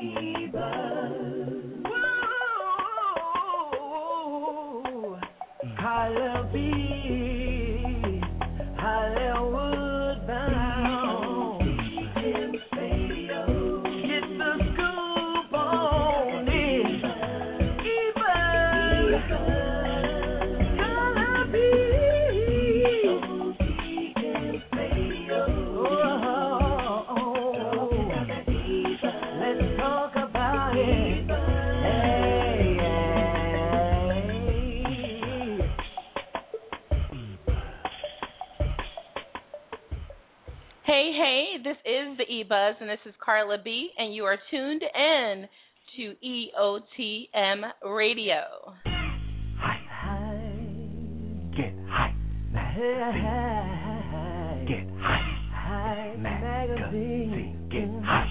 Buzz, and this is Carla B, and you are tuned in to EOTM Radio. Hi. Get high. Magazine. Get high. Magazine. Get high.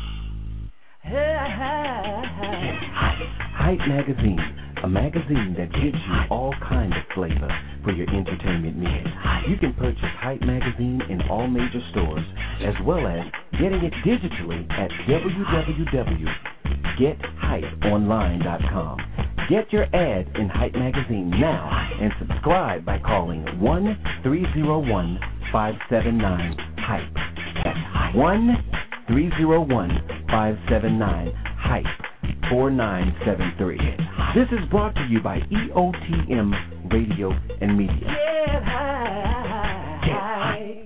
Get high. Hype Magazine, a magazine that gives you all kinds of flavor for your entertainment needs. You can purchase Hype Magazine in all major stores, as well as getting it digitally at www.gethypeonline.com. Get your ad in Hype Magazine now and subscribe by calling 1-301-579-HYPE. That's 1-301-579-HYPE 4973. This is brought to you by EOTM Radio and Media. Get high.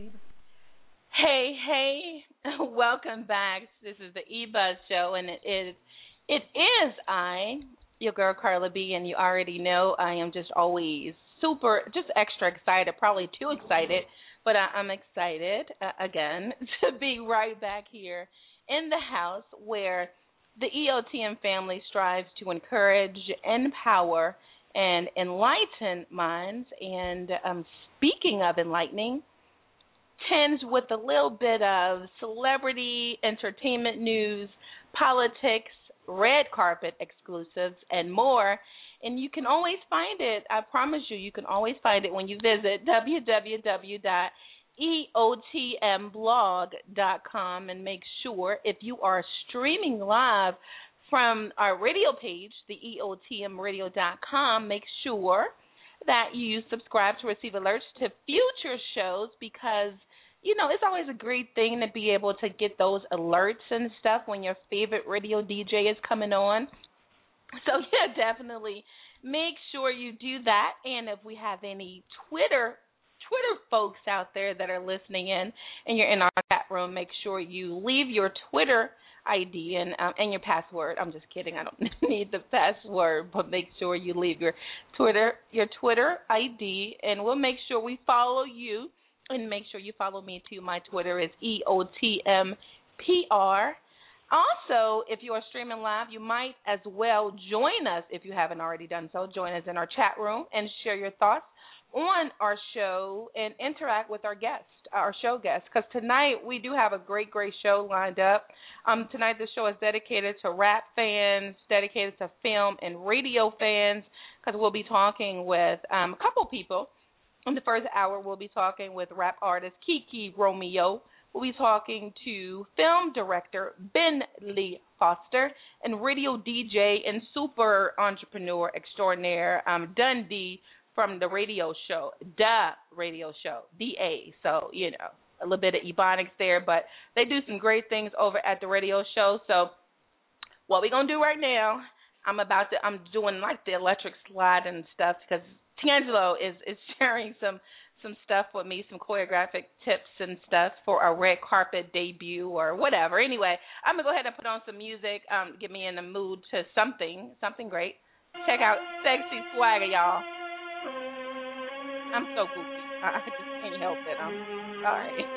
Hey, welcome back. This is the E-Buzz Show, and it is I, your girl Carla B, and you already know I am just always just extra excited, probably too excited, but I'm excited, again, to be right back here in the house where the EOTM family strives to encourage, empower, and enlighten minds. And speaking of enlightening, tends with a little bit of celebrity, entertainment news, politics, red carpet exclusives, and more. And you can always find it, I promise you can always find it when you visit www.eotmblog.com, and make sure if you are streaming live from our radio page, the eotmradio.com, make sure that you subscribe to receive alerts to future shows, because, you know, it's always a great thing to be able to get those alerts and stuff when your favorite radio DJ is coming on. So, yeah, definitely make sure you do that. And if we have any Twitter folks out there that are listening in and you're in our chat room, make sure you leave your Twitter ID and your password. I'm just kidding. I don't need the password, but make sure you leave your Twitter ID, and we'll make sure we follow you, and make sure you follow me too. My Twitter is EOTMPR. Also, if you are streaming live, you might as well join us, if you haven't already done so. Join us in our chat room and share your thoughts on our show and interact with our show guests, because tonight we do have a great show lined up. Tonight the show is dedicated to rap fans, dedicated to film and radio fans, because we'll be talking with a couple people. In the first hour, we'll be talking with rap artist Kiki Romeo. We'll be talking to film director Ben Lee Foster and radio DJ and super entrepreneur extraordinaire Dundee from the radio show, DA. So, you know, a little bit of ebonics there, but they do some great things over at the radio show. So what we're going to do right now, I'm doing like the electric slide and stuff, because Tangelo is sharing some stuff with me, some choreographic tips and stuff for our red carpet debut or whatever. Anyway, I'm going to go ahead and put on some music, get me in the mood to something great. Check out Sexy Swagger, y'all. I'm so goofy. I just can't help it. I'm sorry.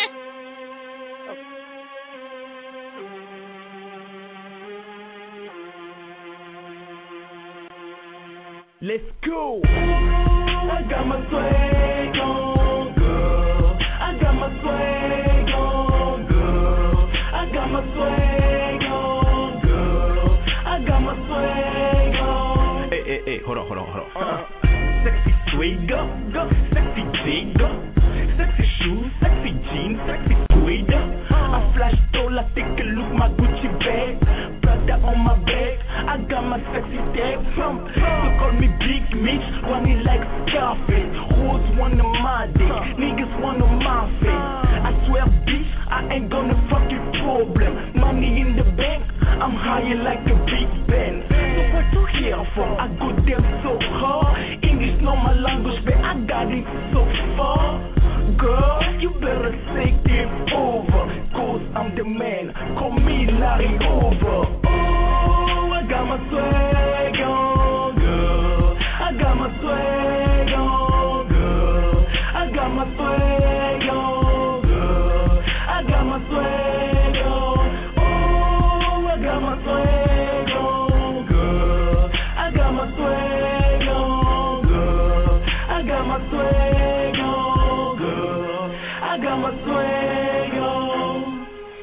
Let's go. I got my swag on, girl. I got my swag on, girl. I got my swag on, girl. I got my swag on. Hey, hold on. Sexy swagger, sexy jigger, sexy shoes, sexy jeans, sexy sweater. I flash all, I take a look, my Gucci bag, plus that on my back. I got my sexy tag. They call me Big Mitch, running like Scarface. Hoes want on my dick, niggas want on my face. I swear, bitch, I ain't gonna fuck your problem. Money in the bank, I'm higher like a Big Ben. So what you here for? I go them so hard. English not my language, but I got it so far. Girl, you better take it over, cause I'm the man. Call me Larry Over. Oh, I got my swag on, girl. I got my swag on, girl. I got my swag on, girl. I got my swag on. Oh, I got my swag on, girl. I got my swag on, girl. I got my swag on, girl. I got my swag on.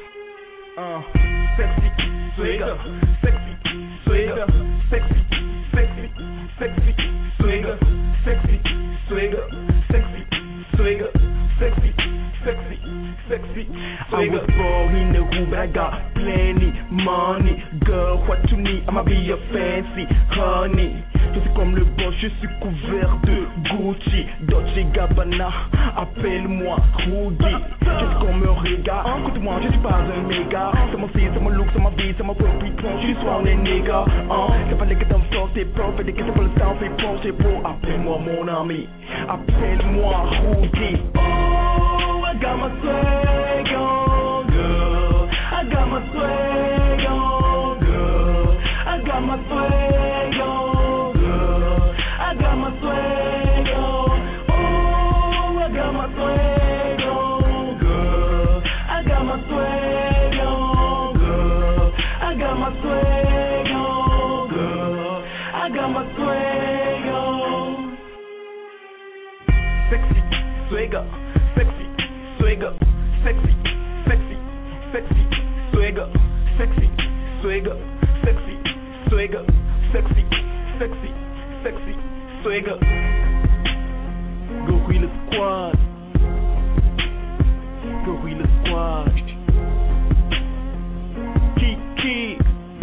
Sexy swagger, sexy swagger, sexy, sexy, sexy swagger, sexy swagger, sexy swagger, sexy, sexy, sexy swagger. I was born in the hood, but I got plenty money. Girl, what you need? I'ma be your fancy honey. Je suis comme le boss, je suis couvert de Gucci, Dolce Gabbana, appelle-moi Rudy. Je suis comme un regard, écoute-moi, je suis pas un méga. C'est mon style, c'est mon look, c'est ma vie, c'est mon pop, je suis soit un nigga. C'est pas les que t'en sors, c'est pro, fait des questions pour le temps, c'est pro, c'est beau. Appelle-moi mon ami, appelle-moi Rudy. Oh, I got my swag on, girl. I got my swag on, girl. I got my swag on, girl. I got my swag on. Oh, I got my swag on, girl. I got my swag on, girl. I got my swag on, girl. I got my swag on. Sexy swagger, sexy swagger, sexy, sexy, sexy swagger, sexy swagger, sexy swagger, sexy, sexy, sexy swagger. Gorilla Squad, Gorilla Squad. Kiki,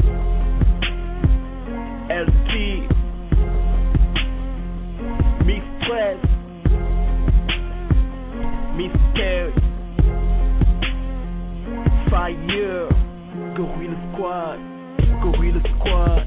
LT, Mistress, Mystère, Fire, Gorilla Squad, Gorilla Squad.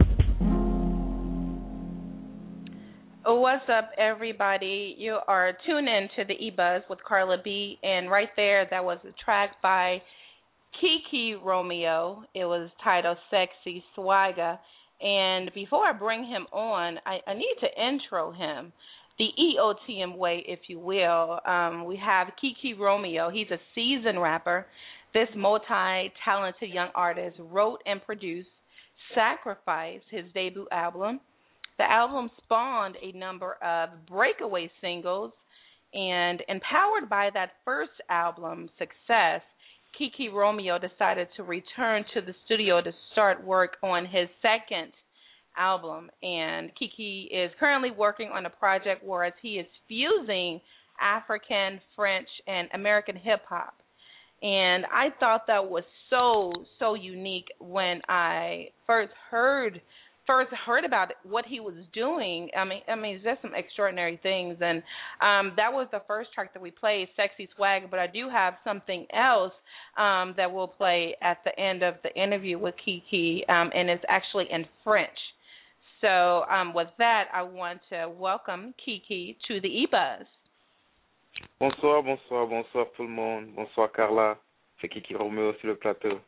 What's up, everybody? You are tuned in to the E-Buzz with Carla B, and right there, that was a track by Kiki Romeo. It was titled Sexy Swagger. And before I bring him on, I need to intro him the EOTM way, if you will. We have Kiki Romeo. He's a seasoned rapper. This multi-talented young artist wrote and produced Sacrifice, his debut album. The album spawned a number of breakaway singles, and empowered by that first album's success, Kiki Romeo decided to return to the studio to start work on his second album. And Kiki is currently working on a project where he is fusing African, French, and American hip-hop. And I thought that was so unique when I first heard about what he was doing. I mean, it's just some extraordinary things. And that was the first track that we played, Sexy Swag. But I do have something else that we'll play at the end of the interview with Kiki, and it's actually in French. So with that, I want to welcome Kiki to the E-Buzz. Bonsoir tout le monde. Bonsoir Carla. C'est Kiki Romeo sur le plateau.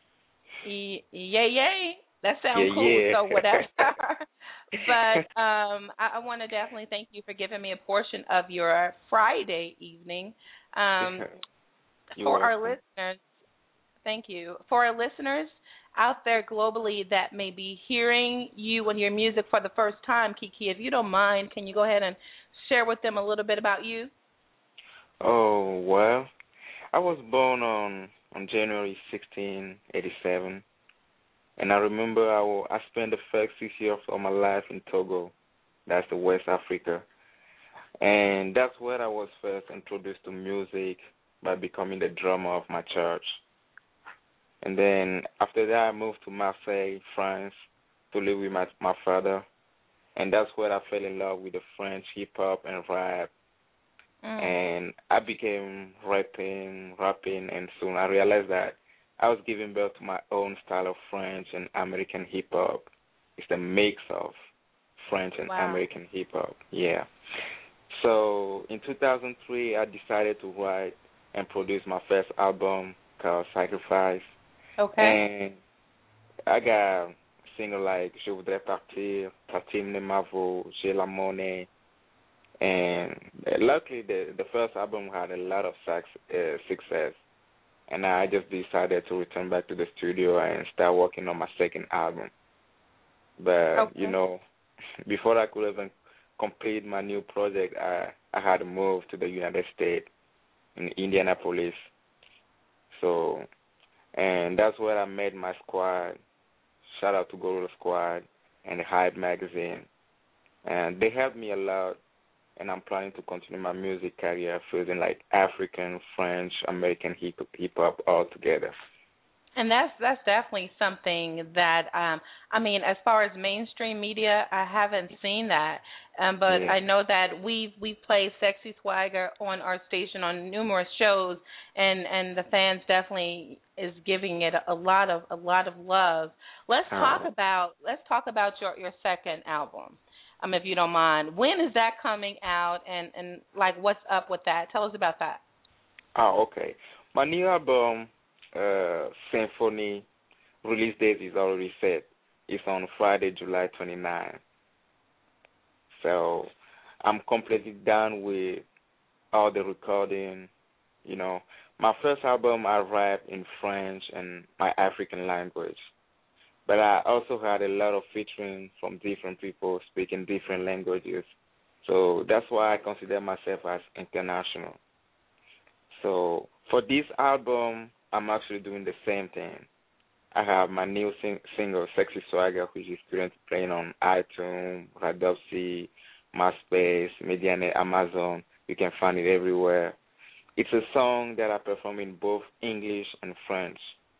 Yay. That sounds cool, yeah. so whatever. But I want to definitely thank you for giving me a portion of your Friday evening. For our listeners, thank you. For our listeners out there globally that may be hearing you and your music for the first time, Kiki, if you don't mind, can you go ahead and share with them a little bit about you? Oh, well, I was born on January 1687. And I remember I spent the first 6 years of my life in Togo. That's the West Africa. And that's where I was first introduced to music by becoming the drummer of my church. And then after that, I moved to Marseille, France, to live with my father. And that's where I fell in love with the French hip hop and rap. And I became rapping, and soon I realized that I was giving birth to my own style of French and American hip hop. It's the mix of French and American hip hop. Yeah. So in 2003, I decided to write and produce my first album called Sacrifice. Okay. And I got singles like Je voudrais partir, Partir ne m'en vaut, J'ai la monnaie. And luckily, the first album had a lot of success. And I just decided to return back to the studio and start working on my second album. But, you know, before I could even complete my new project, I had to move to the United States in Indianapolis. So, and that's where I met my squad. Shout out to Gorilla Squad and the Hype magazine. And they helped me a lot. And I'm planning to continue my music career fusing like African, French, American hip hop all together. And that's definitely something that I mean, as far as mainstream media, I haven't seen that. But I know that we've played Sexy Swagger on our station on numerous shows, and the fans definitely is giving it a lot of love. Let's talk about your second album. If you don't mind. When is that coming out, and like what's up with that? Tell us about that. Oh, okay. My new album, Symphony, release date is already set. It's on Friday, July 29th. So I'm completely done with all the recording. You know, my first album I rapped in French and my African language. But I also had a lot of featuring from different people speaking different languages. So that's why I consider myself as international. So for this album, I'm actually doing the same thing. I have my new single, Sexy Swagger, which is currently playing on iTunes, Radopsy, MySpace, Medianet, Amazon. You can find it everywhere. It's a song that I perform in both English and French.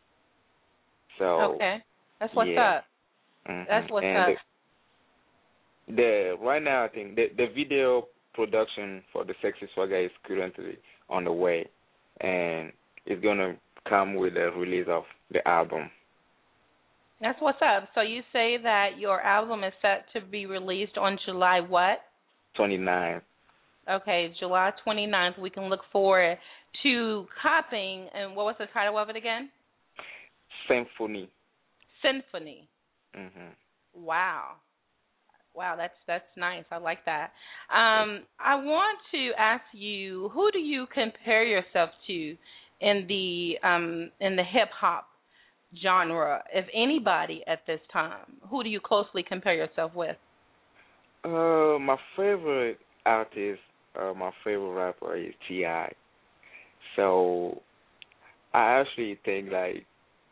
So okay. That's what's up. Mm-hmm. That's what's and up. Right now, I think the video production for the Sexy Swagger is currently on the way, and it's gonna come with the release of the album. That's what's up. So you say that your album is set to be released on July what? 29th. Okay, July 29th. We can look forward to copying. And what was the title of it again? Symphony. Symphony. Mm-hmm. Wow, that's nice. I like that. I want to ask you, who do you compare yourself to in the hip hop genre, if anybody at this time? Who do you closely compare yourself with? My favorite artist, my favorite rapper is T.I. So I actually think like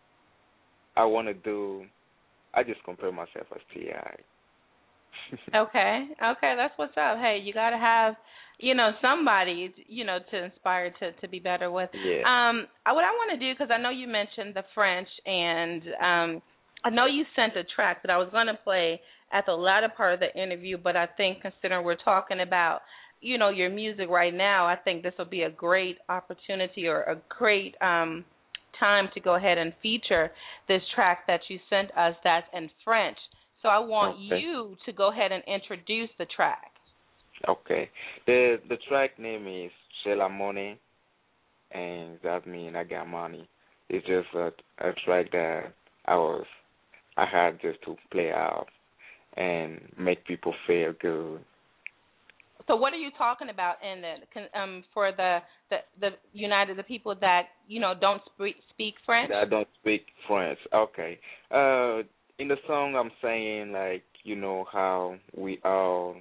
I just compare myself as T.I. Okay, that's what's up. Hey, you got to have, somebody, to inspire to be better with. Yeah. What I want to do, because I know you mentioned the French, and I know you sent a track that I was going to play at the latter part of the interview, but I think considering we're talking about, your music right now, I think this will be a great opportunity or a great time to go ahead and feature this track that you sent us that's in French. So I want you to go ahead and introduce the track. Okay. The track name is J'ai la monnaie, and that means I got money. It's just a track that I had just to play out and make people feel good. So what are you talking about in for the people that don't speak French? I don't speak French. Okay. In the song, I'm saying like how we all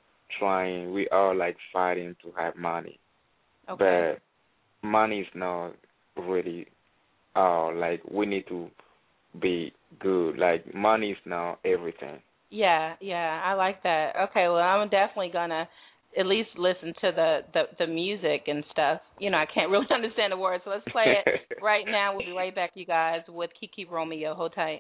like fighting to have money, but money is not really all. Like we need to be good. Like money is not everything. Yeah, I like that. Okay, well I'm definitely gonna at least listen to the music and stuff. You know, I can't really understand the words, so let's play it right now. We'll be right back, you guys, with Kiki Romeo. Hold tight.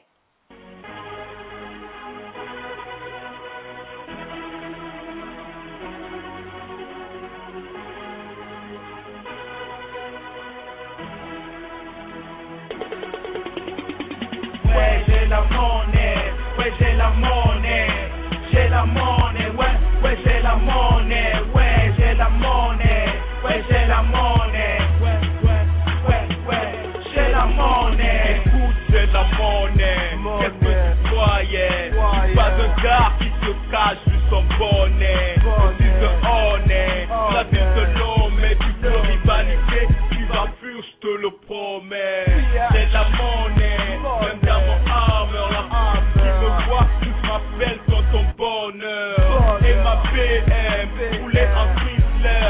Ouais, j'ai la monnaie, ouais, j'ai la monnaie, j'ai la monnaie, ouais, ouais, j'ai la monnaie, ouais, j'ai la monnaie, ouais, j'ai la monnaie, ouais, ouais, ouais, ouais, j'ai la monnaie. Écoute, j'ai la monnaie, qu'est-ce que tu croyais? Je suis pas un gars qui se cache juste en bonnet, je suis honnête, la vie de l'homme, mais tu peux rivaliser, tu vas fuir, je te le promets. J'ai la monnaie, même dans mon armeur, la fille qui me voit, tous m'appellent dans ton bonheur. Et ma BM, roulée en Chrysler,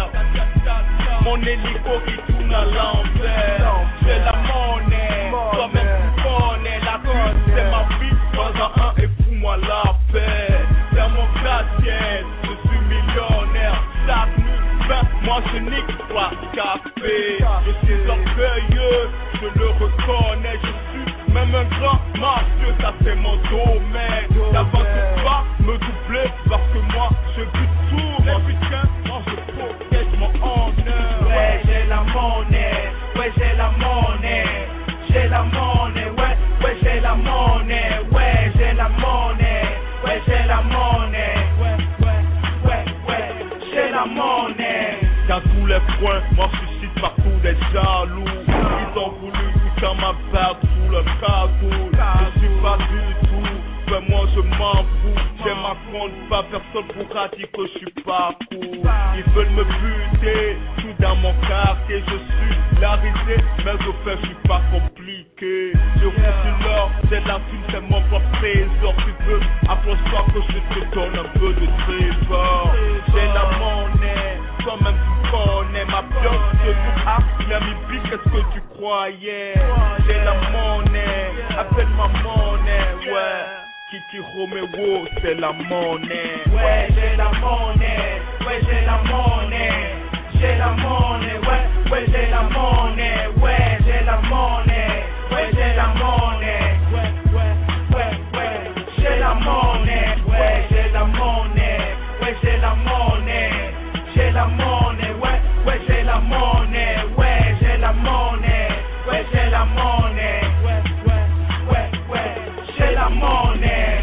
mon hélico qui tourne à l'envers. J'ai la monnaie, toi-même tu connais, la thune c'est ma vie, prends-en un et fous-moi la paix. Dans mon gratte-ciel, je suis millionnaire, chaque nuit, moi je nique pas café. Je suis orgueilleux, je le reconnais, je suis même un grand mafieux, ça c'est mon domaine. N'avance pas me doubler parce que moi je bute tout. Les putains, moi je protège mon honneur. Ouais, j'ai la monnaie, ouais, j'ai la monnaie, j'ai la monnaie, ouais, ouais, j'ai la monnaie, ouais, j'ai la monnaie, ouais, j'ai la monnaie, ouais, ouais, ouais, ouais, j'ai la monnaie. Dans tous les coins, moi je suscite partout des jaloux. Ils ont voulu tout dans ma barbe sous le cagoule. Je suis pas du tout, mais moi je m'en fous. J'ai ma compte, pas personne pourra dire que je suis pas cool. Ils veulent me buter, tout dans mon quartier. Je suis la risée, mais au fait je suis pas compliqué. Je roule sur l'or, c'est la thune, c'est mon propre trésor. Tu veux, approche-toi que je te donne un peu de trésor. J'ai la monnaie, toi-même tu connais ma pioche de tout art. Miami Beach, qu'est-ce que tu croyais? J'ai la monnaie, appelle-moi monnaie, ouais. Kiki Romeo, c'est la monnaie. Ouais, j'ai la monnaie, ouais, j'ai la monnaie, j'ai la monnaie, ouais, ouais, j'ai la monnaie, ouais, j'ai la monnaie, ouais, j'ai la monnaie, ouais, ouais, ouais, ouais, j'ai la monnaie, ouais, j'ai la monnaie, ouais, j'ai la monnaie, j'ai la monnaie, ouais, ouais, j'ai la monnaie, ouais, j'ai la monnaie, ouais, j'ai la monnaie, ouais, ouais, ouais, ouais, j'ai la monnaie.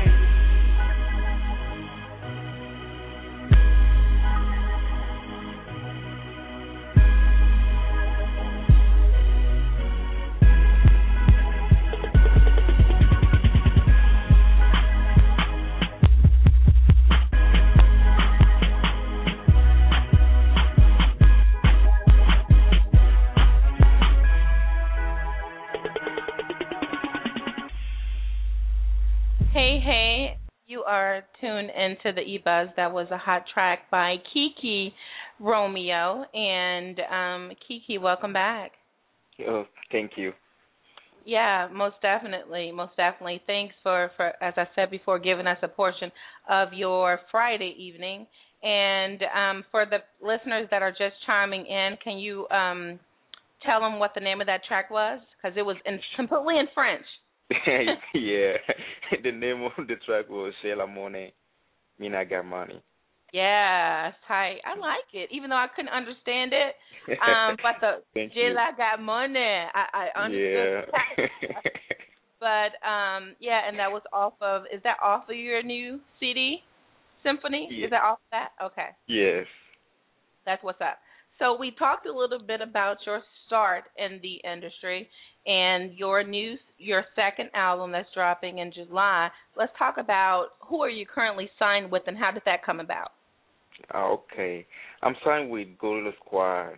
Hey, you are tuned into the E-Buzz. That was a hot track by Kiki Romeo. And Kiki, welcome back. Oh, thank you. Yeah, most definitely. Thanks for, as I said before, giving us a portion of your Friday evening. And for the listeners that are just chiming in, can you tell them what the name of that track was? Because it was completely in French. Yeah, the name of the track was J'ai la monnaie, mean I got money. Yeah, it's tight. I like it, even though I couldn't understand it. But the J'ai la got money, I understood. Yeah. But yeah, and that was off of. Is that off of your new CD, Symphony? Yeah. Is that off of that? Okay. Yes. That's what's up. So we talked a little bit about your start in the industry and your second album that's dropping in July. Let's talk about who are you currently signed with and how did that come about? Okay. I'm signed with Gorilla Squad,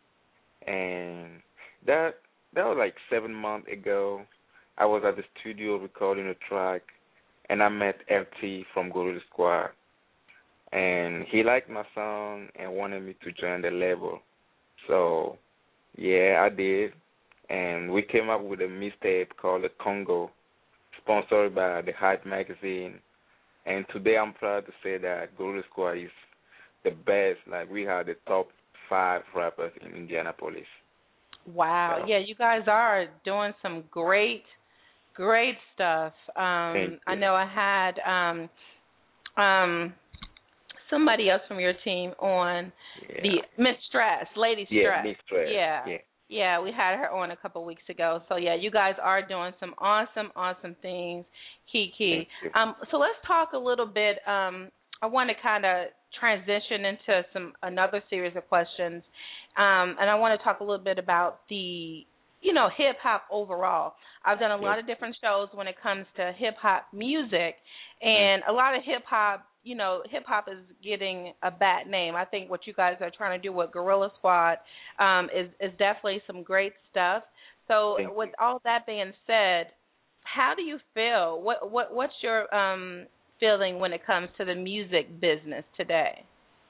and that was like 7 months ago. I was at the studio recording a track, and I met LT from Gorilla Squad. And he liked my song and wanted me to join the label. So, yeah, I did. And we came up with a mixtape called The Congo, sponsored by the Hype magazine. And today I'm proud to say that Gorilla Squad is the best. Like we have the top 5 rappers in Indianapolis. Wow. So, Yeah, you guys are doing some great stuff. thank I you. know I had somebody else from your team on, Yeah. the Miss Stress, Lady Yeah, Stress. Miss Stress. Yeah. Yeah. Yeah, we had her on a couple weeks ago. So yeah, you guys are doing some awesome things, Kiki. Thank you. So let's talk a little bit. I want to kind of transition into another series of questions, and I want to talk a little bit about the hip hop overall. I've done a lot of different shows when it comes to hip hop music, and a lot of hip hop is getting a bad name. I think what you guys are trying to do with Gorilla Squad is definitely some great stuff. So with all that being said, how do you feel? What's your feeling when it comes to the music business today?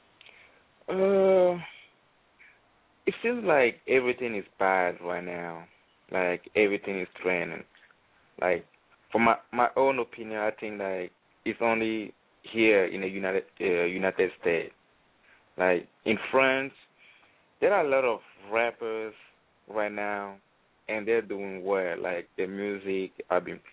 It feels like everything is bad right now. Like everything is trending. Like for my own opinion, I think like it's only here in the United States. Like in France, there are a lot of rappers right now, and they're doing well. Like the music have been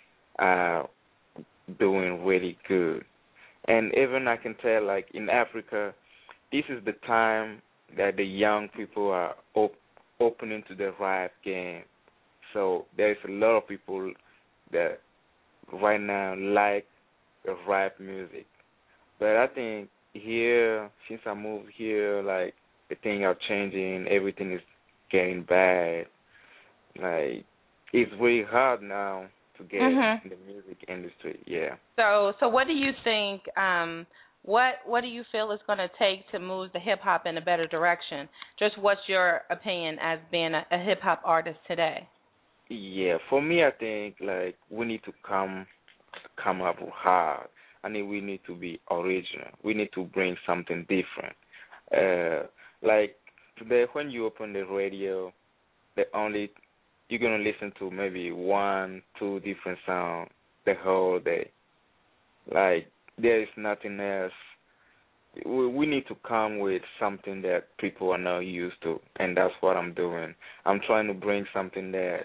doing really good. And even I can tell, like in Africa, this is the time that the young people are opening to the rap game. So there's a lot of people that right now like the rap music. But I think here, since I moved here, like the things are changing, everything is getting bad. Like it's really hard now to get in the music industry. Yeah. So what do you think? What do you feel is going to take to move the hip hop in a better direction? Just what's your opinion as being a hip hop artist today? Yeah, for me, I think like we need to come up hard. I mean, we need to be original. We need to bring something different. Like today, when you open the radio, you're gonna listen to maybe 1, 2 different sounds the whole day. Like there is nothing else. We need to come with something that people are not used to, and that's what I'm doing. I'm trying to bring something that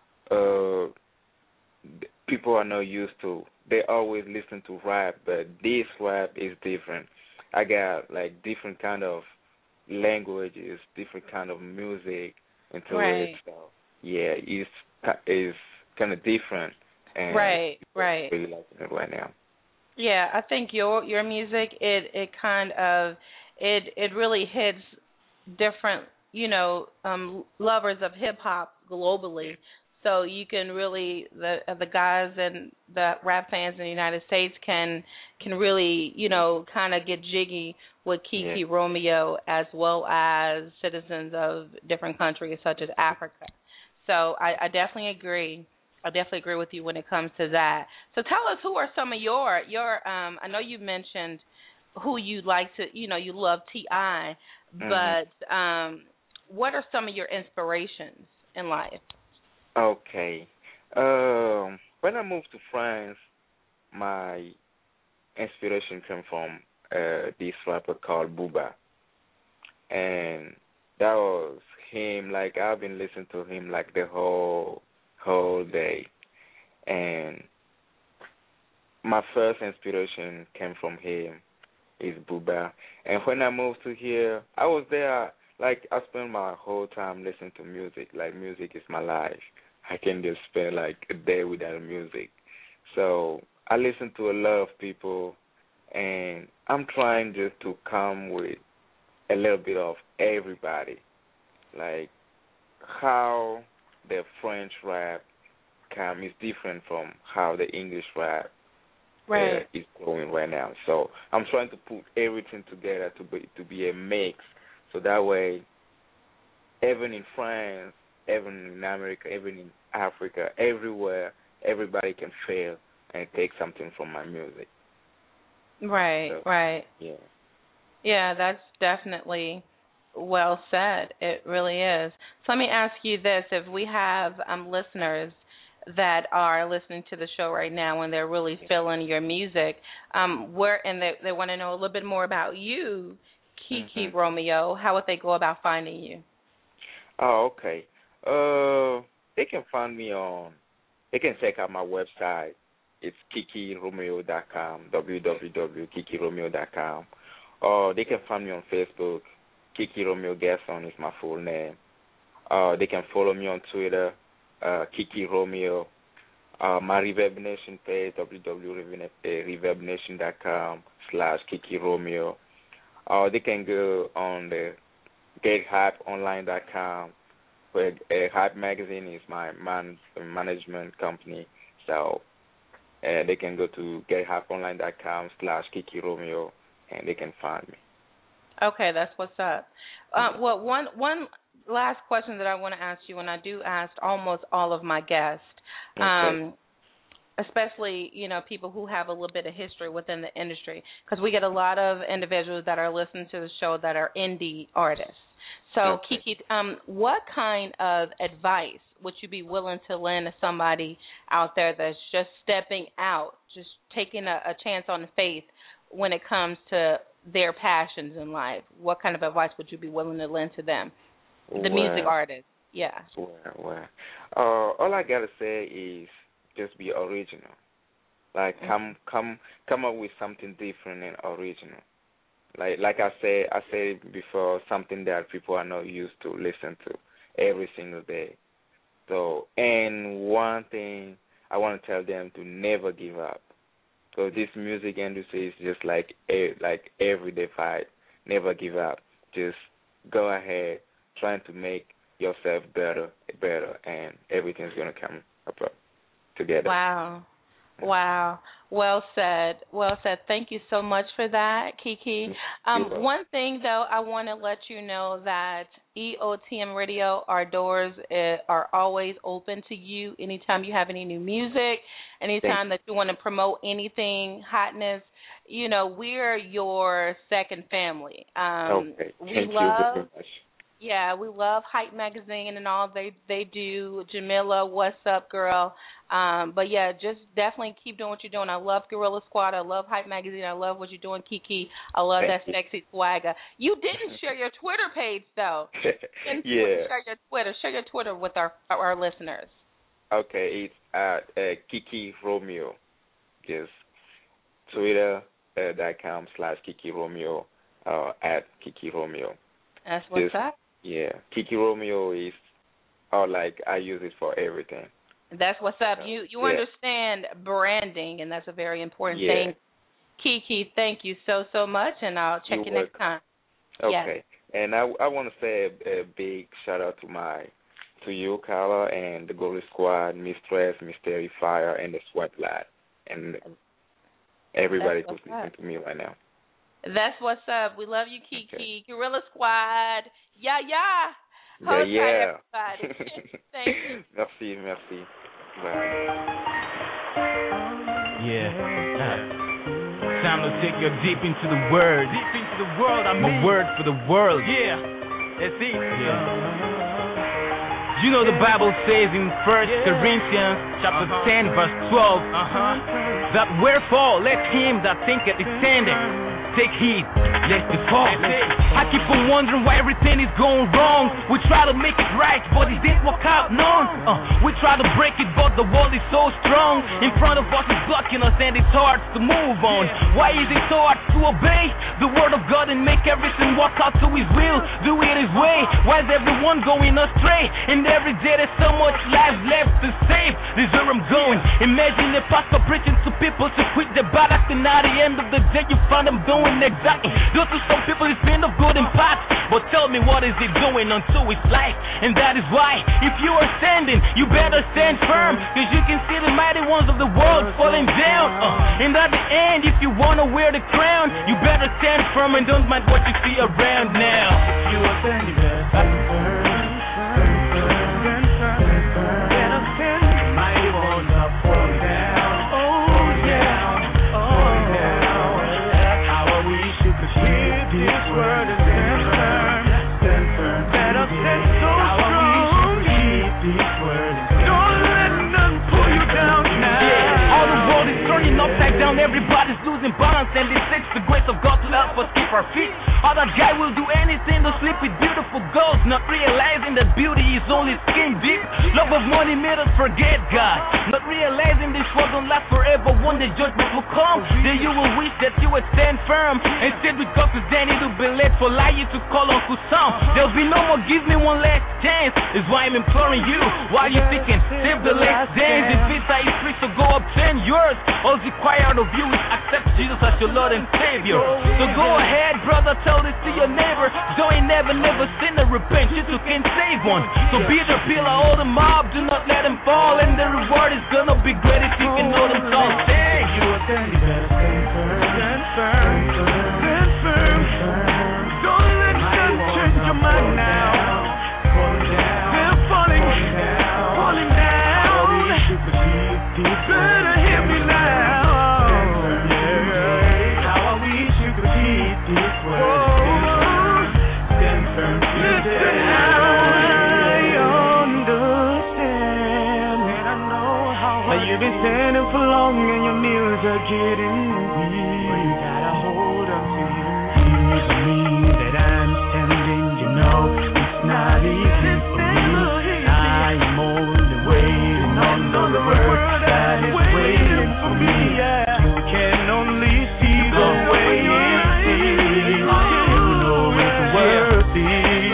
people are not used to. They always listen to rap, but this rap is different. I got like different kind of languages, different kind of music into it. So yeah, it's kind of different, and right. really liking it right now. Yeah, I think your music it kind of it really hits different lovers of hip hop globally. So you can really the guys and the rap fans in the United States can really kind of get jiggy with Kiki Romeo, as well as citizens of different countries such as Africa. So I definitely agree. I definitely agree with you when it comes to that. So tell us, who are some of your I know you mentioned who you like to you love T.I., but what are some of your inspirations in life? Okay. When I moved to France, my inspiration came from this rapper called Booba. And that was him. Like, I've been listening to him, like, the whole day. And my first inspiration came from him, is Booba. And when I moved to here, I was there. Like, I spent my whole time listening to music. Like, music is my life. I can just spend, like, a day without music. So I listen to a lot of people, and I'm trying just to come with a little bit of everybody. Like, how the French rap is different from how the English rap is going right now. So I'm trying to put everything together to be a mix. So that way, even in France, even in America, even in Africa, everywhere, everybody can feel and take something from my music. Right. Yeah. Yeah, that's definitely well said. It really is. So let me ask you this. If we have listeners that are listening to the show right now and they're really feeling your music, they want to know a little bit more about you, Kiki Romeo, how would they go about finding you? Oh, okay. They can find me they can check out my website. It's kikiromeo.com, www.kikiromeo.com. Or they can find me on Facebook. Kiki Romeo Gerson is my full name. They can follow me on Twitter, Kiki Romeo. My Reverb Nation page, www.reverbnation.com/Kiki Romeo. They can go on the GetHypeOnline.com, where Hype Magazine is my management company. So they can go to GetHypeOnline.com/Kiki Romeo, and they can find me. Okay, that's what's up. Well, one last question that I want to ask you, and I do ask almost all of my guests, especially, people who have a little bit of history within the industry, because we get a lot of individuals that are listening to the show that are indie artists. So, Kiki, what kind of advice would you be willing to lend to somebody out there that's just stepping out, just taking a chance on the faith when it comes to their passions in life? What kind of advice would you be willing to lend to them, the music artist? Yeah. Well, all I gotta say is just be original. Like come up with something different and original. Like I said before, something that people are not used to listen to every single day. So, and one thing I want to tell them to never give up. So this music industry is just like everyday fight. Never give up. Just go ahead, trying to make yourself better, and everything's gonna come up together. Wow. Well said. Thank you so much for that, Kiki. One thing, though, I want to let you know that EOTM Radio, our doors are always open to you. Anytime you have any new music, anytime that you want to promote anything, hotness, we're your second family. Okay. Thank you very much. Yeah, we love Hype Magazine and all they do. Jamila, what's up, girl? But yeah, just definitely keep doing what you're doing. I love Gorilla Squad. I love Hype Magazine. I love what you're doing, Kiki. I love that sexy swagger. You didn't share your Twitter page though. Share your Twitter. Share your Twitter with our listeners. Okay, it's at Kiki Romeo. Just Twitter.com/Kiki Romeo at Kiki Romeo. That's what's up. Yeah, Kiki Romeo is I use it for everything. That's what's up. You understand branding, and that's a very important thing. Kiki, thank you so much, and I'll check you next time. Okay, and I want to say a big shout out to you, Carla, and the Gorilla Squad, Mistress, Mystery Fire, and the SWAT Lad, and everybody who's listening to me right now. That's what's up. We love you, Kiki. Okay. Gorilla Squad. Yeah. Hold tight, everybody. Thank you. Merci. Bye. Time to take you deep into the word. I'm a word for the world. Yeah. That's it. Yeah. You know the Bible says in 1 Corinthians chapter 10 verse 12 that wherefore let him that thinketh is standing take heed, lest he fall. I keep on wondering why everything is going wrong. We try to make it right, but it didn't work out none. We try to break it, but the wall is so strong. In front of us is blocking us, and it's hard to move on. Why is it so hard to obey the word of God and make everything work out to His will? Do it His way. Why is everyone going astray? And every day there's so much life left to save. This is where I'm going. Imagine a pastor preaching to people to quit the bad act, and at the end of the day you find them doing exactly. Those to some people it's been of good impact, but tell me what is it doing unto its life? And that is why if you are standing, you better stand firm, cause you can see the mighty ones of the world falling down. And at the end, if you wanna wear the crown, you better stand firm and don't mind what you see around now. If you are standing, you better stand firm. Everybody's losing balance, and it takes the grace of God to help us keep of our feet. Other guy will do anything to sleep with beautiful girls, not realizing that beauty is only skin deep. Love of money made us forget God, not realizing this world don't last forever. One day judgment will come, then you will wish that you would stand firm. Instead we got to then it will be late for lying to call Uncle Sam. There'll be no more give me one last chance, is why I'm imploring you. While you thinking, save the last dance. If visa is free, so go up 10 years. All required of you is accept Jesus as your Lord and Savior. So go ahead, brother, tell this to your neighbor. Though he never sin or repent, you too can save one. So be the pillar, hold them up, do not let them fall, and the reward is gonna be great if you can know them tall. Hey, you are standing, you better stand firm, stand firm, stand firm. Don't let them change your mind now. They're falling down. Better hear me now. How I wish you could keep these words. Stand firm today. I understand, and I know how you've been standing for long and your knees are getting weak. You gotta hold on to your knees. I mean that I'm standing, you know it's not easy for me. I am only waiting on the word that is waiting for me. You can only see the way you see. You know it's worthy.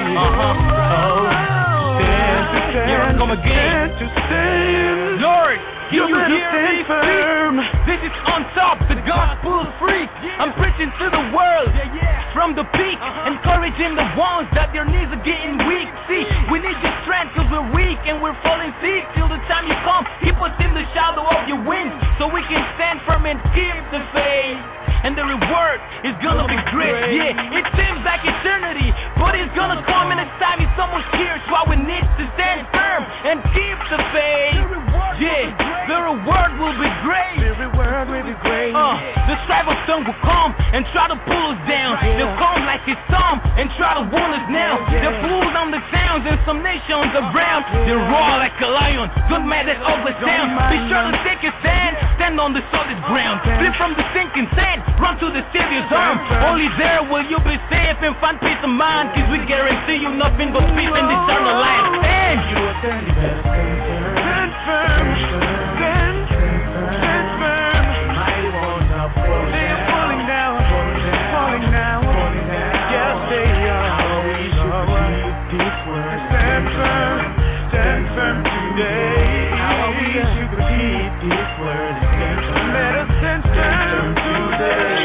Stand to stand. Lord, you hear me firm. This is on top, the gospel is free. I'm preaching to the world from the peak, encouraging the ones that their knees are getting weak. See, we need your strength because we're weak and we're falling sick. Till the time you come, keep us in the shadow of your wings so we can stand firm and keep the faith. And the reward is gonna be great. Yeah, it seems like eternity, but it's gonna come in a time if someone's here. So we need to stand firm and keep the faith. Yeah, the reward will be great. The reward will be great. The tribe of tongue will come and try to pull us down. They'll come like a storm and try to wound us now. They'll pull down the towns and some nations around. They roar like a lion, don't matter that ugly sound. Be sure to take a stand on the solid ground. Flip from the sinking sand, run to the Savior's arm. Only there will you be safe and find peace of mind, cause we guarantee you nothing but peace and eternal life. And you are standing there. Stand firm, stand firm. Mighty ones are falling down, falling down. Yes, they are. These words. Stand firm today. How I wish you could keep these words. Let us stand firm today.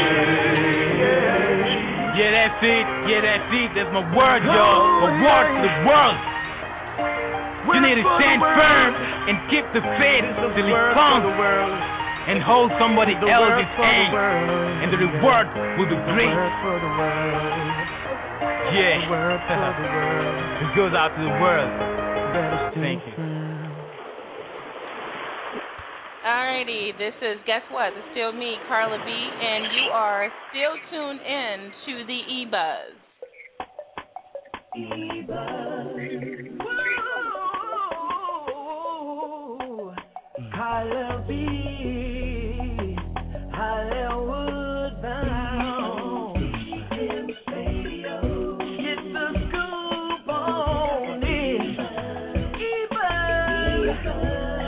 Yeah, that's it. That's my word, y'all. My word to the world. You need to stand firm and keep the faith till it comes and hold somebody else's hand, and the reward will be great. Yeah. It goes out to the world. Thank you. Alrighty, this is, guess what? It's still me, Carla B, and you are still tuned in to the E-Buzz. E-Buzz. Whoa. Carla B, Hollywood bound. Get the scoop on it. E-Buzz.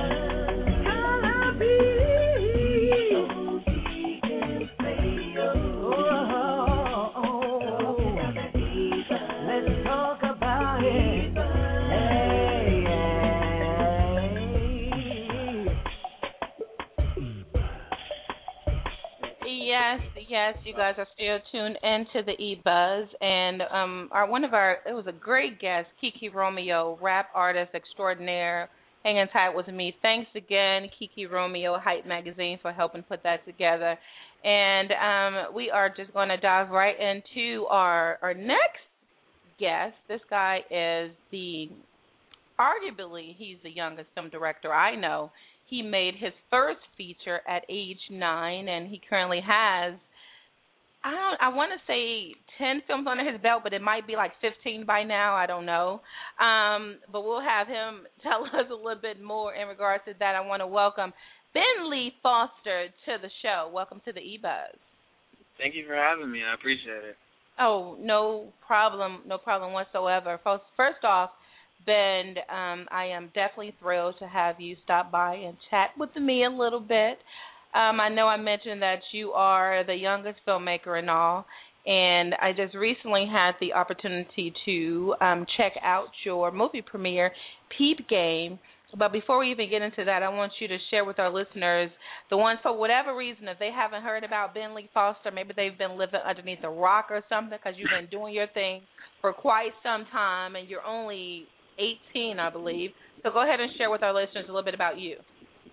Yes, you guys are still tuned into the E-Buzz, and it was a great guest, Kiki Romeo, rap artist extraordinaire, hanging tight with me. Thanks again, Kiki Romeo, Hype Magazine, for helping put that together. And we are just going to dive right into our next guest. This guy is arguably, he's the youngest film director I know. He made his first feature at age 9, and he currently has, I want to say 10 films under his belt, but it might be like 15 by now. I don't know. But we'll have him tell us a little bit more in regards to that. I want to welcome Ben Lee Foster to the show. Welcome to the E-Buzz. Thank you for having me. I appreciate it. Oh, no problem whatsoever. First off, Ben, I am definitely thrilled to have you stop by and chat with me a little bit. I know I mentioned that you are the youngest filmmaker and all, and I just recently had the opportunity to check out your movie premiere, Peep Game. But before we even get into that, I want you to share with our listeners, the ones for whatever reason, if they haven't heard about Ben Lee Foster, maybe they've been living underneath a rock or something because you've been doing your thing for quite some time, and you're only 18, I believe. So go ahead and share with our listeners a little bit about you.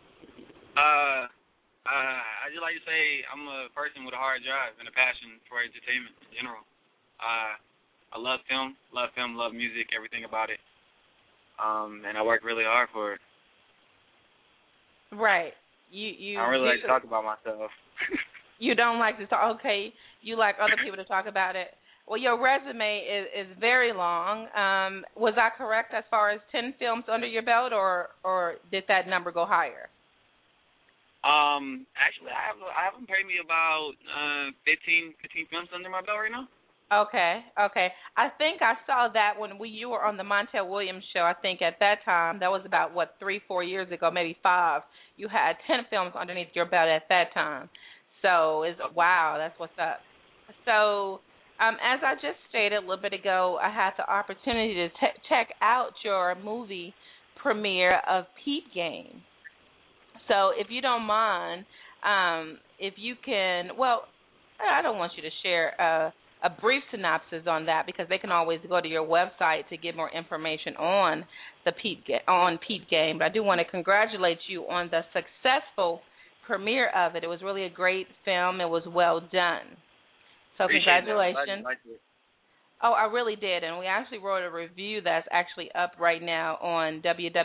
I just like to say I'm a person with a hard drive and a passion for entertainment in general. I love film, love music, everything about it. And I work really hard for it. Right. You I don't really like to talk about myself. You don't like to talk. Okay. You like other people to talk about it. Well, your resume is very long. Was I correct as far as 10 films under your belt, or did that number go higher? Actually, I have them maybe about 15 films under my belt right now. Okay. I think I saw that when you were on the Montel Williams show. I think at that time, that was about, 3-4 years ago, maybe 5. You had 10 films underneath your belt at that time. So, wow, that's what's up. So, as I just stated a little bit ago, I had the opportunity to check out your movie premiere of Peep Game. So, if you don't mind, if you can, well, I don't want you to share a brief synopsis on that because they can always go to your website to get more information on the Peep Game. But I do want to congratulate you on the successful premiere of it. It was really a great film. It was well done. So congratulations. Oh, I really did, and we actually wrote a review that's actually up right now on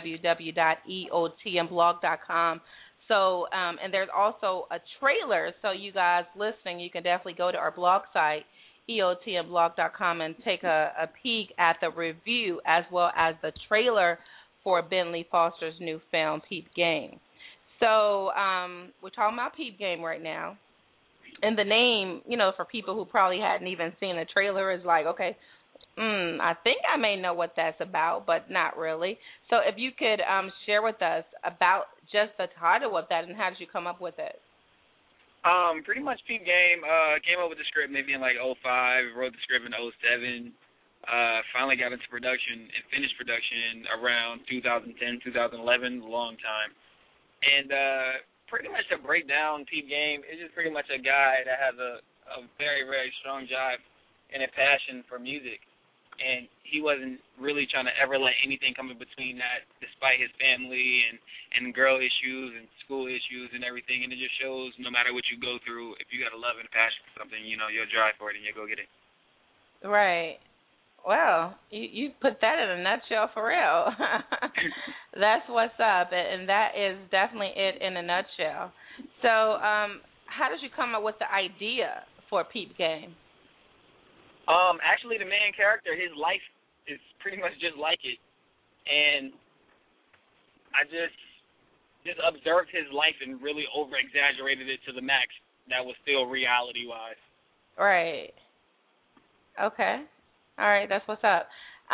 www.eotmblog.com. So, and there's also a trailer, so you guys listening, you can definitely go to our blog site, eotmblog.com, and take a peek at the review as well as the trailer for Ben Lee Foster's new film, Peep Game. So, we're talking about Peep Game right now. And the name, for people who probably hadn't even seen the trailer is like, okay, I think I may know what that's about, but not really. So if you could share with us about just the title of that and how did you come up with it? Pretty much Peep Game, came up with the script maybe in like 2005, wrote the script in 2007, finally got into production and finished production around 2010, 2011, a long time. And pretty much to break down Peep Game, it's just pretty much a guy that has a very, very strong drive and a passion for music. And he wasn't really trying to ever let anything come in between that, despite his family and girl issues and school issues and everything. And it just shows no matter what you go through, if you got a love and a passion for something, you'll drive for it and you'll go get it. Right. Well, you put that in a nutshell for real. That's what's up, and that is definitely it in a nutshell. So how did you come up with the idea for Peep Game? Actually, the main character, his life is pretty much just like it. And I just observed his life and really over-exaggerated it to the max. That was still reality-wise. Right. Okay. All right, that's what's up.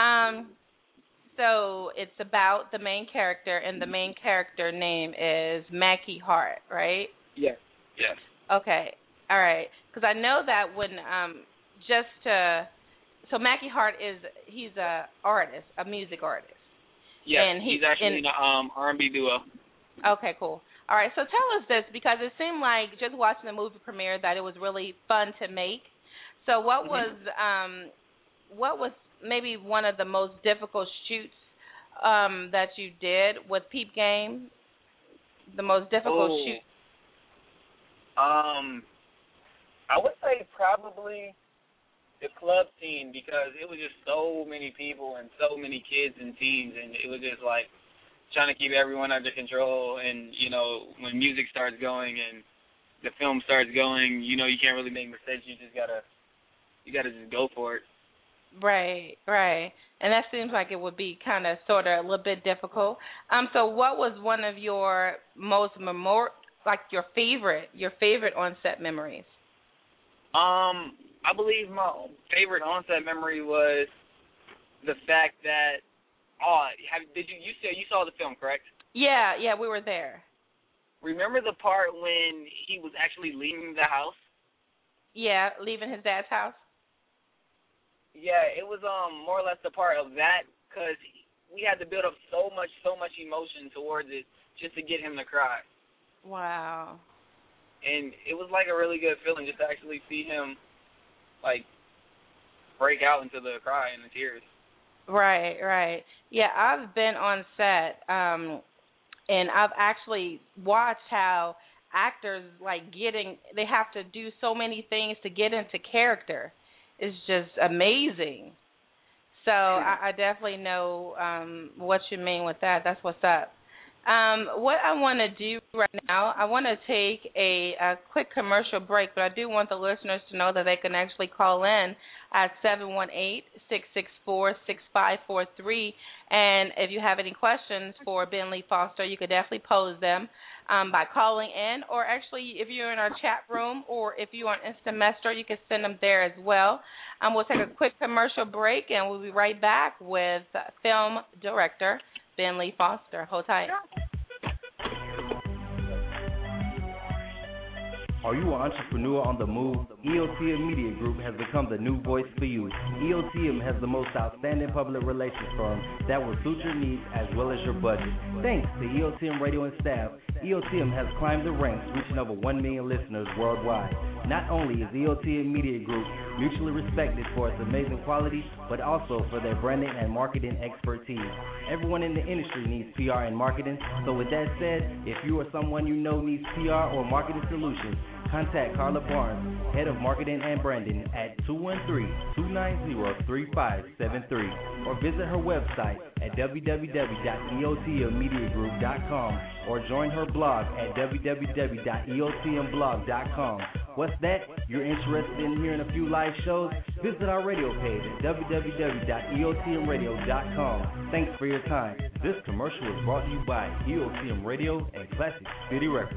So it's about the main character, and the main character name is Mackie Hart, right? Yes. Okay. All right. Because I know that when so Mackie Hart he's a artist, a music artist. Yes, and he's actually in an R&B duo. Okay, cool. All right, so tell us this, because it seemed like just watching the movie premiere that it was really fun to make. So what was maybe one of the most difficult shoots that you did with Peep Game? The most difficult shoot? I would say probably the club scene, because it was just so many people and so many kids and teens, and it was just like trying to keep everyone under control. And, when music starts going and the film starts going, you can't really make mistakes. You gotta just go for it. Right. And that seems like it would be kind of sort of a little bit difficult. So what was one of your most your favorite on-set memories? I believe my favorite onset memory was the fact that you said you saw the film, correct? Yeah, we were there. Remember the part when he was actually leaving the house? Yeah, leaving his dad's house. Yeah, it was more or less the part of that, because we had to build up so much emotion towards it just to get him to cry. Wow. And it was like a really good feeling just to actually see him, like, break out into the cry and the tears. Right. Yeah, I've been on set, and I've actually watched how actors, they have to do so many things to get into character. It's just amazing. So I definitely know what you mean with that. That's what's up. What I want to do right now, I want to take a quick commercial break, but I do want the listeners to know that they can actually call in at 718-664-6543. And if you have any questions for Ben Lee Foster, you could definitely pose them by calling in, or actually if you're in our chat room or if you're on Instant Messenger, you can send them there as well. We'll take a quick commercial break, and we'll be right back with film director Ben Lee Foster. Hold tight. Are you an entrepreneur on the move? EOTM Media Group has become the new voice for you. EOTM has the most outstanding public relations firm that will suit your needs as well as your budget. Thanks to EOTM Radio and staff, EOTM has climbed the ranks, reaching over 1 million listeners worldwide. Not only is EOTM Media Group mutually respected for its amazing quality, but also for their branding and marketing expertise. Everyone in the industry needs PR and marketing, so with that said, if you or someone you know needs PR or marketing solutions, contact Carla Barnes, Head of Marketing and Branding, at 213-290-3573, or visit her website at www.eotmmediagroup.com, or join her blog at www.eotmblog.com. What's that? You're interested in hearing a few live shows? Visit our radio page at www.eotmradio.com. Thanks for your time. This commercial is brought to you by EOTM Radio and Classic City Records.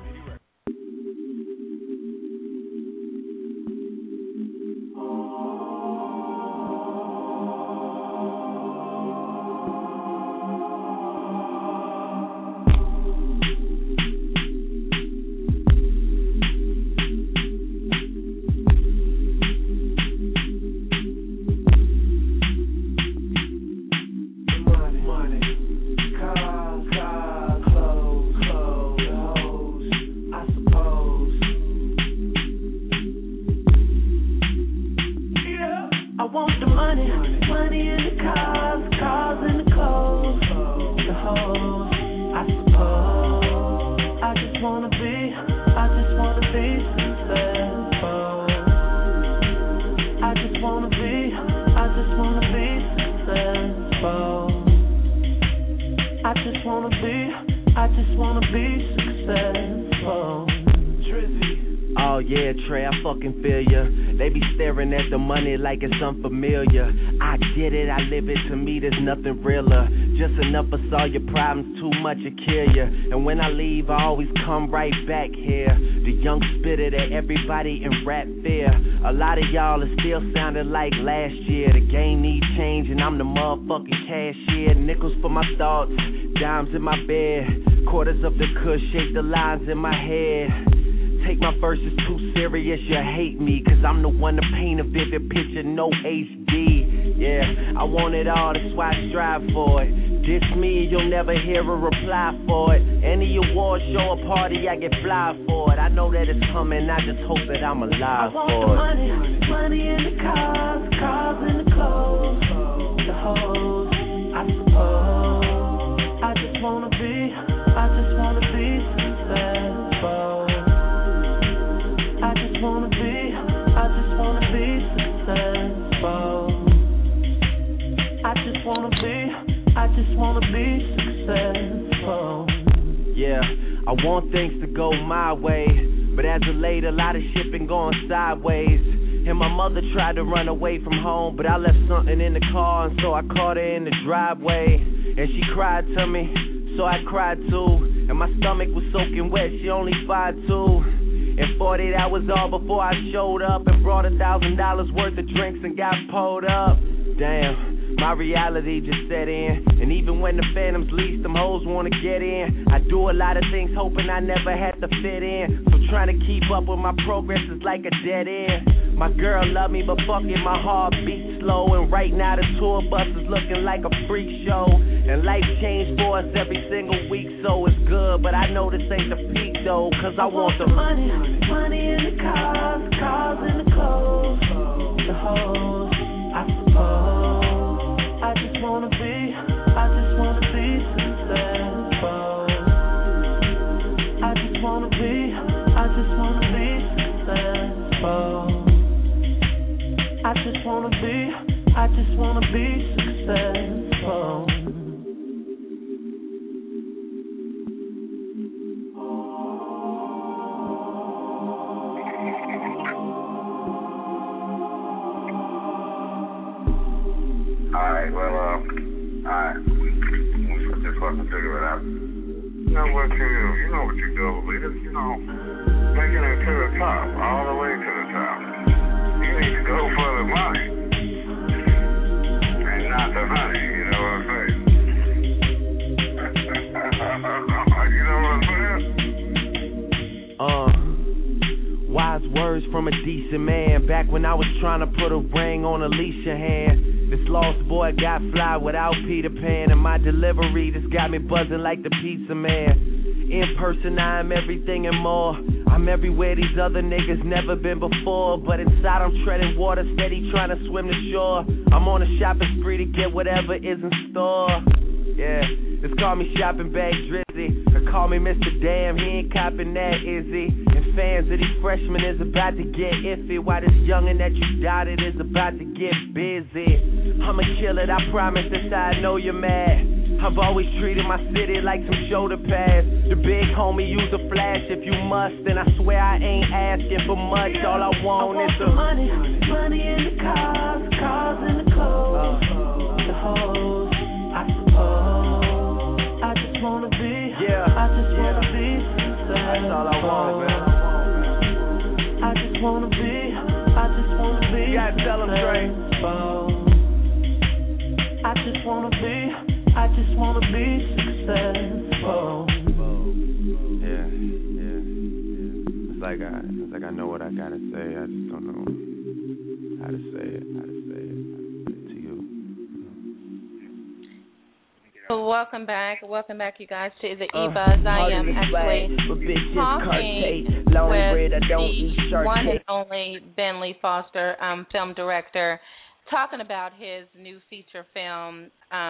Like it's unfamiliar. I get it, I live it, to me there's nothing realer. Just enough of all your problems, too much to kill ya. And when I leave, I always come right back here. The young spitter that everybody in rap fear. A lot of y'all are still sounding like last year. The game needs change and I'm the motherfucking cashier. Nickels for my thoughts, dimes in my bed. Quarters of the kush, shake the lines in my head. Take my verses too serious, you hate me, cause I'm the one to paint a vivid picture, no HD. Yeah, I want it all, that's why I strive for it. Diss me, you'll never hear a reply for it. Any award show or party, I get fly for it. I know that it's coming, I just hope that I'm alive for it. I want the money in the cars, cars in the clothes, the hoes, I suppose. I just wanna be successful. I just wanna be successful. I just wanna be successful. Yeah, I want things to go my way, but as of late, a lot of shit been going sideways. And my mother tried to run away from home, but I left something in the car, and so I caught her in the driveway. And she cried to me, so I cried too. And my stomach was soaking wet, she only 5'2". And 48 hours all before I showed up and brought $1,000 worth of drinks and got pulled up. Damn. My reality just set in. And even when the phantoms lease, them hoes wanna get in. I do a lot of things hoping I never had to fit in. So trying to keep up with my progress is like a dead end. My girl love me, but fuck it, my heart beats slow. And right now the tour bus is looking like a freak show. And life changed for us every single week, so it's good. But I know this ain't the peak though, cause I want the money in the cars in the clothes, the hoes, I suppose. I just wanna be successful. I just wanna be successful. I just wanna be successful. Alright, just fucking figure it out. You know what you do, leaders, making it to the top, all the way to the top. You need to go for the money, and not the honey, you know what I'm saying? You know what I'm saying? Wise words from a decent man, back when I was trying to put a ring on Alicia's hand. This lost boy got fly without Peter Pan, and my delivery just got me buzzing like the pizza man. In person I am everything and more. I'm everywhere these other niggas never been before, but inside I'm treading water, steady trying to swim the shore. I'm on a shopping spree to get whatever is in store. Yeah, just call me shopping bag Drizzy, or call me Mr. Damn, he ain't copping that, is he? And fans of these freshmen is about to get iffy, while this youngin' that you doubted is about to get busy. I'ma kill it, I promise, that's how I know you're mad. I've always treated my city like some shoulder pads. The big homie use a flash if you must, and I swear I ain't asking for much. All I want is the money in the cars in the clothes, the hoes, I suppose. I just wanna be successful. That's all I want, man. I just wanna be you gotta tell them straight. I just wanna be successful. Yeah. It's like I know what I gotta say. I just don't know how to say it to you. Welcome back, you guys, to the eBuzz. I am actually talking with the one and only Ben Lee Foster, film director, talking about his new feature film.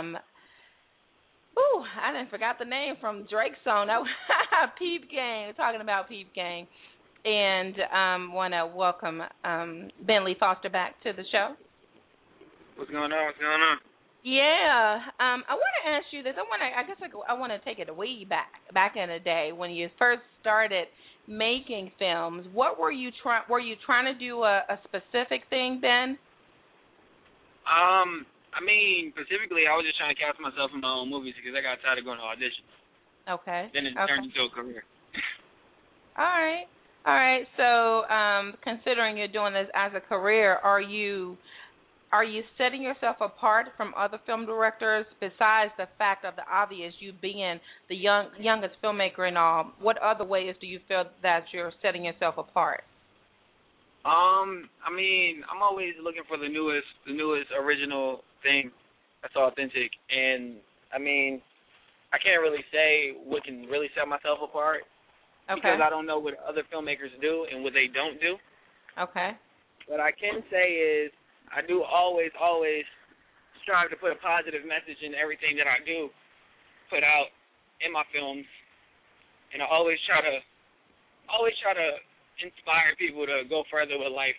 I done forgot the name from Drake's song. Peep Gang. We're talking about Peep Gang. And want to welcome Ben Lee Foster back to the show. What's going on? Yeah. I want to ask you this. I want to take it way back in the day when you first started making films. What were you trying to do a specific thing then? Specifically, I was just trying to cast myself in my own movies because I got tired of going to auditions. Okay. Then it turned into a career. All right. So, considering you're doing this as a career, are you setting yourself apart from other film directors besides the fact of the obvious, you being the youngest filmmaker and all? What other ways do you feel that you're setting yourself apart? I'm always looking for the newest original thing that's authentic. And, I can't really say what can really set myself apart because I don't know what other filmmakers do and what they don't do. Okay. What I can say is I do always strive to put a positive message in everything that I do put out in my films. And I always try to inspire people to go further with life.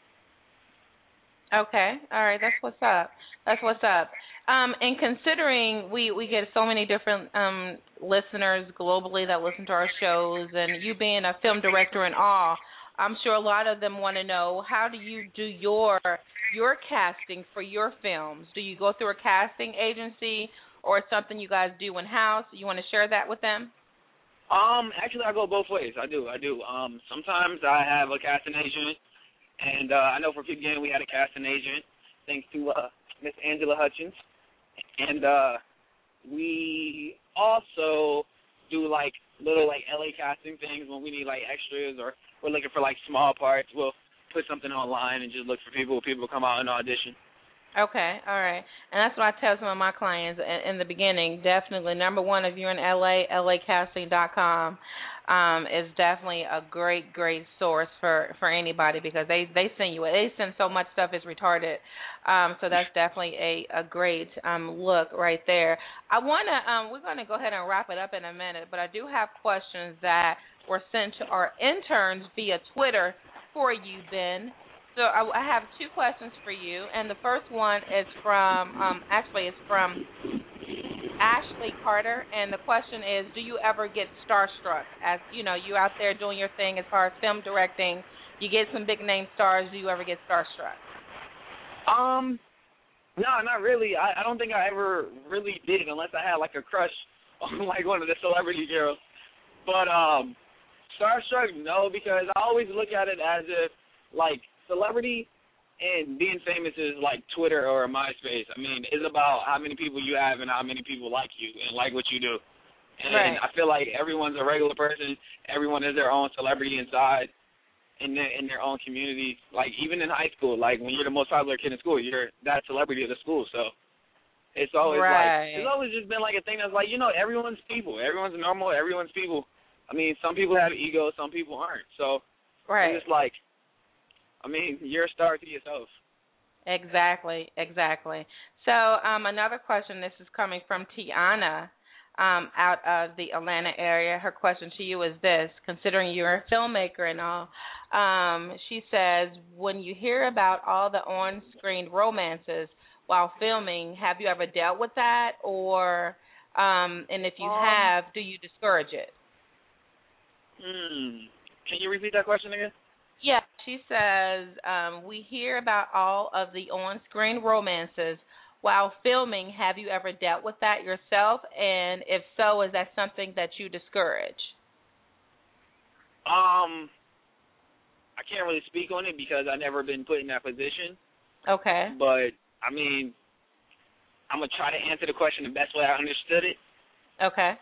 Okay. All right. That's what's up. And considering we get so many different listeners globally that listen to our shows, and you being a film director and all, I'm sure a lot of them want to know, how do you do your casting for your films? Do you go through a casting agency or something you guys do in-house? You want to share that with them? Actually, I go both ways. I do. Sometimes I have a casting agent, and I know for Peep Game we had a casting agent, thanks to Miss Angela Hutchins, and we also do like little like LA casting things when we need like extras or we're looking for like small parts. We'll put something online and just look for people. People come out and audition. Okay, all right. And that's what I tell some of my clients in the beginning. Definitely, number one, if you're in LA, lacasting.com is definitely a great source for anybody because they send you it. They send so much stuff it's retarded. So that's definitely a great look right there. We're gonna go ahead and wrap it up in a minute, but I do have questions that were sent to our interns via Twitter for you, Ben. So I have two questions for you, and the first one is from Ashley Carter, and the question is, do you ever get starstruck? As you know, you out there doing your thing as far as film directing, you get some big name stars. Do you ever get starstruck? No, not really. I don't think I ever really did, unless I had like a crush on like one of the celebrity girls. But starstruck, no, because I always look at it as if like celebrity and being famous is like Twitter or MySpace. I mean, it's about how many people you have and how many people like you and like what you do. And right. I feel like everyone's a regular person. Everyone is their own celebrity inside in their own community. Like even in high school, like when you're the most popular kid in school, you're that celebrity of the school. So it's always right. like it's always just been like a thing that's like, you know, everyone's people. Everyone's normal. Everyone's people. I mean, some people have egos, some people aren't. So right. it's just like, I mean, you're a star to yourself. Exactly. So another question, this is coming from Tiana out of the Atlanta area. Her question to you is this, considering you're a filmmaker and all, she says, when you hear about all the on-screen romances while filming, have you ever dealt with that? Or, and if you have, do you discourage it? Can you repeat that question again? Yeah, she says, we hear about all of the on-screen romances while filming. Have you ever dealt with that yourself? And if so, is that something that you discourage? I can't really speak on it because I've never been put in that position. Okay. But, I mean, I'm going to try to answer the question the best way I understood it. Okay.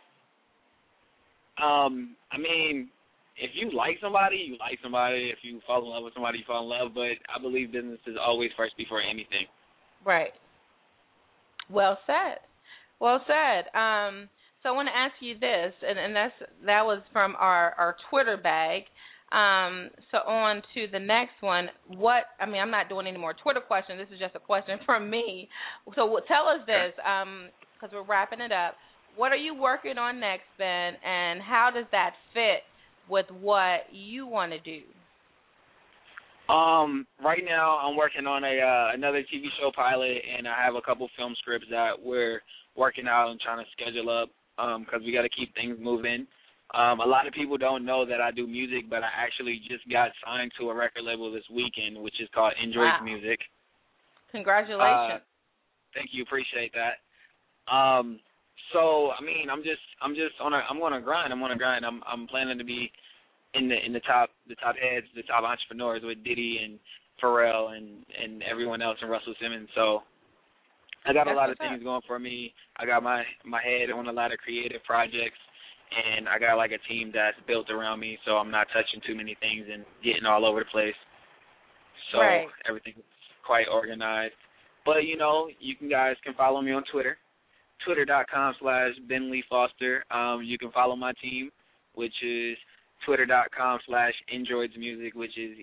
I mean, if you like somebody, you like somebody. If you fall in love with somebody, you fall in love. But I believe business is always first before anything. Right. Well said. So I want to ask you this, and that was from our Twitter bag. So on to the next one. I'm not doing any more Twitter questions. This is just a question from me. So tell us this, because we're wrapping it up. What are you working on next, Ben, and how does that fit with what you want to do? Right now I'm working on another TV show pilot, and I have a couple film scripts that we're working out and trying to schedule up because we got to keep things moving. A lot of people don't know that I do music, but I actually just got signed to a record label this weekend, which is called Androids Music. Congratulations. Thank you. Appreciate that. So I mean, I'm on a grind. I'm planning to be in the top heads, the top entrepreneurs with Diddy and Pharrell and everyone else and Russell Simmons. So I got a lot of things going for me. I got my head on a lot of creative projects, and I got like a team that's built around me, so I'm not touching too many things and getting all over the place. So everything's quite organized. But you know, you guys can follow me on Twitter. Twitter.com/Ben Lee Foster. You can follow my team, which is Twitter.com/Androids Music, which is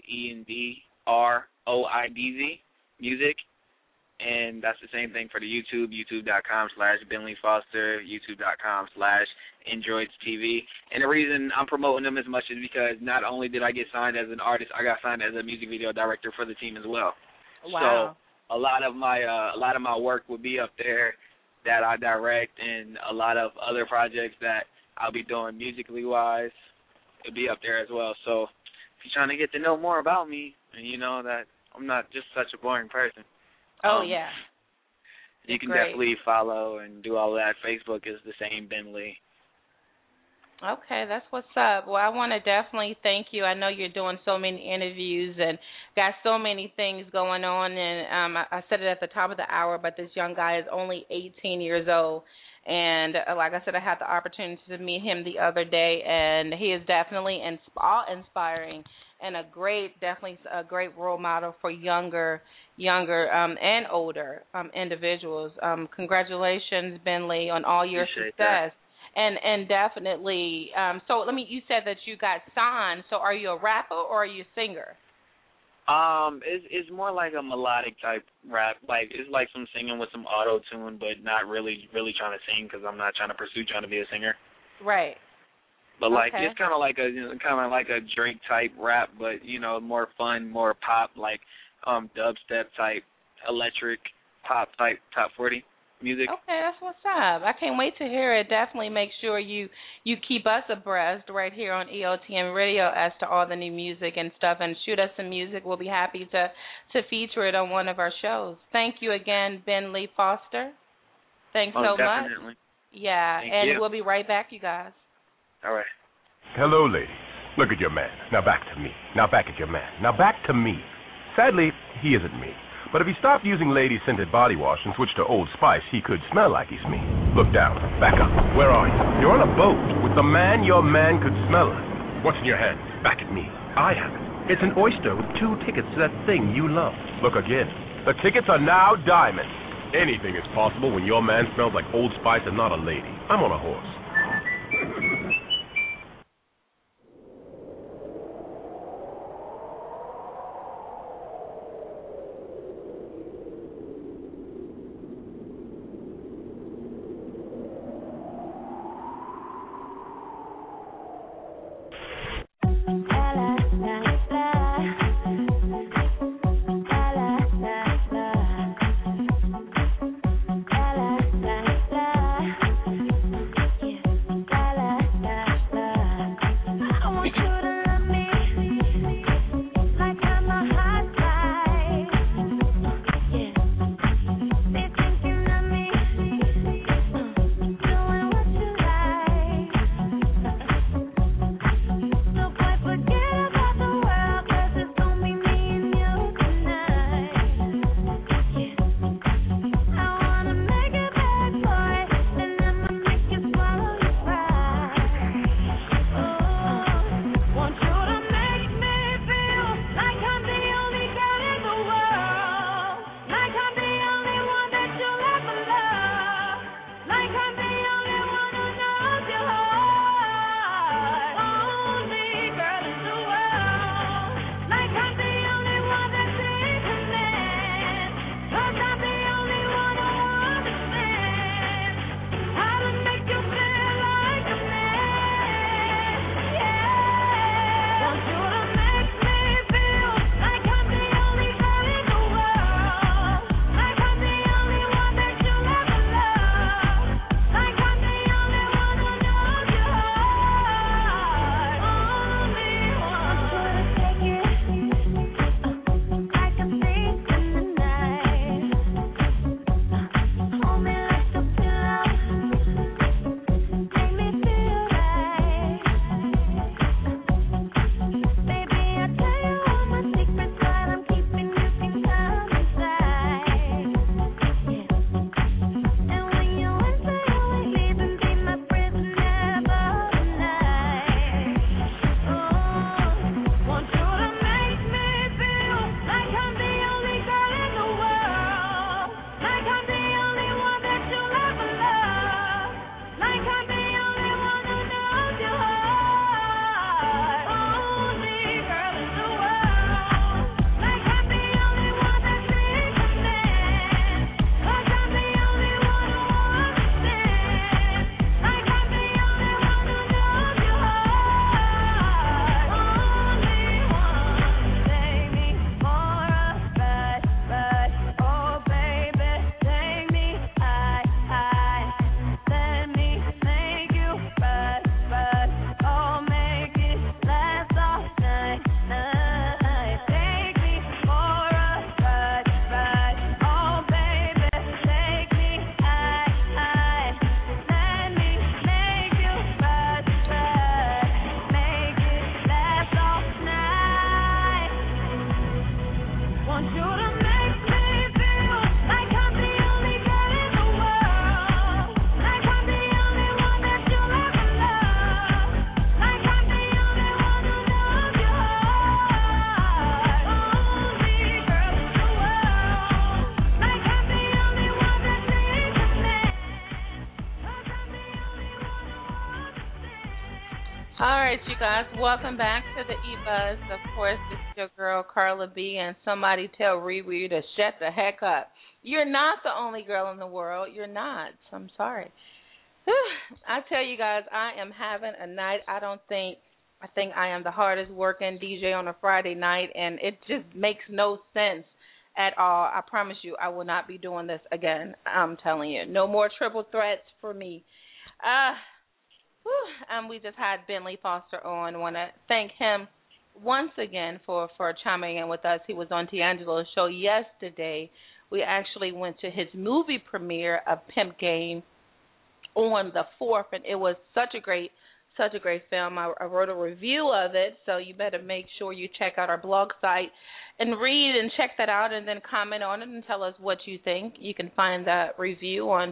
ENDROIDZ Music. And that's the same thing for the YouTube, YouTube.com/Ben Lee Foster, YouTube.com/Androids TV. And the reason I'm promoting them as much is because not only did I get signed as an artist, I got signed as a music video director for the team as well. Wow. So a lot of my work will be up there that I direct, and a lot of other projects that I'll be doing musically wise, it'll be up there as well. So if you're trying to get to know more about me, and you know that I'm not just such a boring person. Yeah. You can definitely follow and do all that. Facebook is the same, Ben Lee. Okay, that's what's up. Well, I want to definitely thank you. I know you're doing so many interviews and got so many things going on. And I said it at the top of the hour, but this young guy is only 18 years old. And like I said, I had the opportunity to meet him the other day, and he is definitely inspiring and definitely a great role model for younger and older individuals. Congratulations, Ben Lee, on all your Appreciate success. And definitely, so you said that you got signed. So are you a rapper or are you a singer? It's more like a melodic type rap. Like it's like some singing with some auto tune, but not really trying to sing because I'm not trying to be a singer. Right. But like Okay. it's kind of like a Drake type rap, but more fun, more pop, like dubstep type, electric pop type top 40 music. Okay, that's what's up. I can't wait to hear it. Definitely make sure you keep us abreast right here on EOTM Radio as to all the new music and stuff, and shoot us some music. We'll be happy to feature it on one of our shows. Thank you again, Ben Lee Foster. Thanks so definitely. much. Yeah, Thank and you. we'll be right back, you guys. All right. Hello, lady. Look at your man. Now back to me. Now back at your man. Now back to me. Sadly, he isn't me. But if he stopped using lady-scented body wash and switched to Old Spice, he could smell like he's me. Look down. Back up. Where are you? You're on a boat with the man your man could smell it. What's in your hand? Back at me. I have it. It's an oyster with 2 tickets to that thing you love. Look again. The tickets are now diamond. Anything is possible when your man smells like Old Spice and not a lady. I'm on a horse. Yeah. right, you guys, welcome back to the E-Buzz. Of course, it's your girl, Carla B., and somebody tell Riri to shut the heck up. You're not the only girl in the world. You're not. I'm sorry. I tell you guys, I am having a night. I think I am the hardest working DJ on a Friday night, and it just makes no sense at all. I promise you I will not be doing this again. I'm telling you. No more triple threats for me. We just had Bentley Foster on. I want to thank him once again for chiming in with us. He was on D'Angelo's show yesterday. We actually went to his movie premiere of Pimp Game on the 4th, and it was such a great film. I wrote a review of it, so you better make sure you check out our blog site and read and check that out and then comment on it and tell us what you think. You can find that review on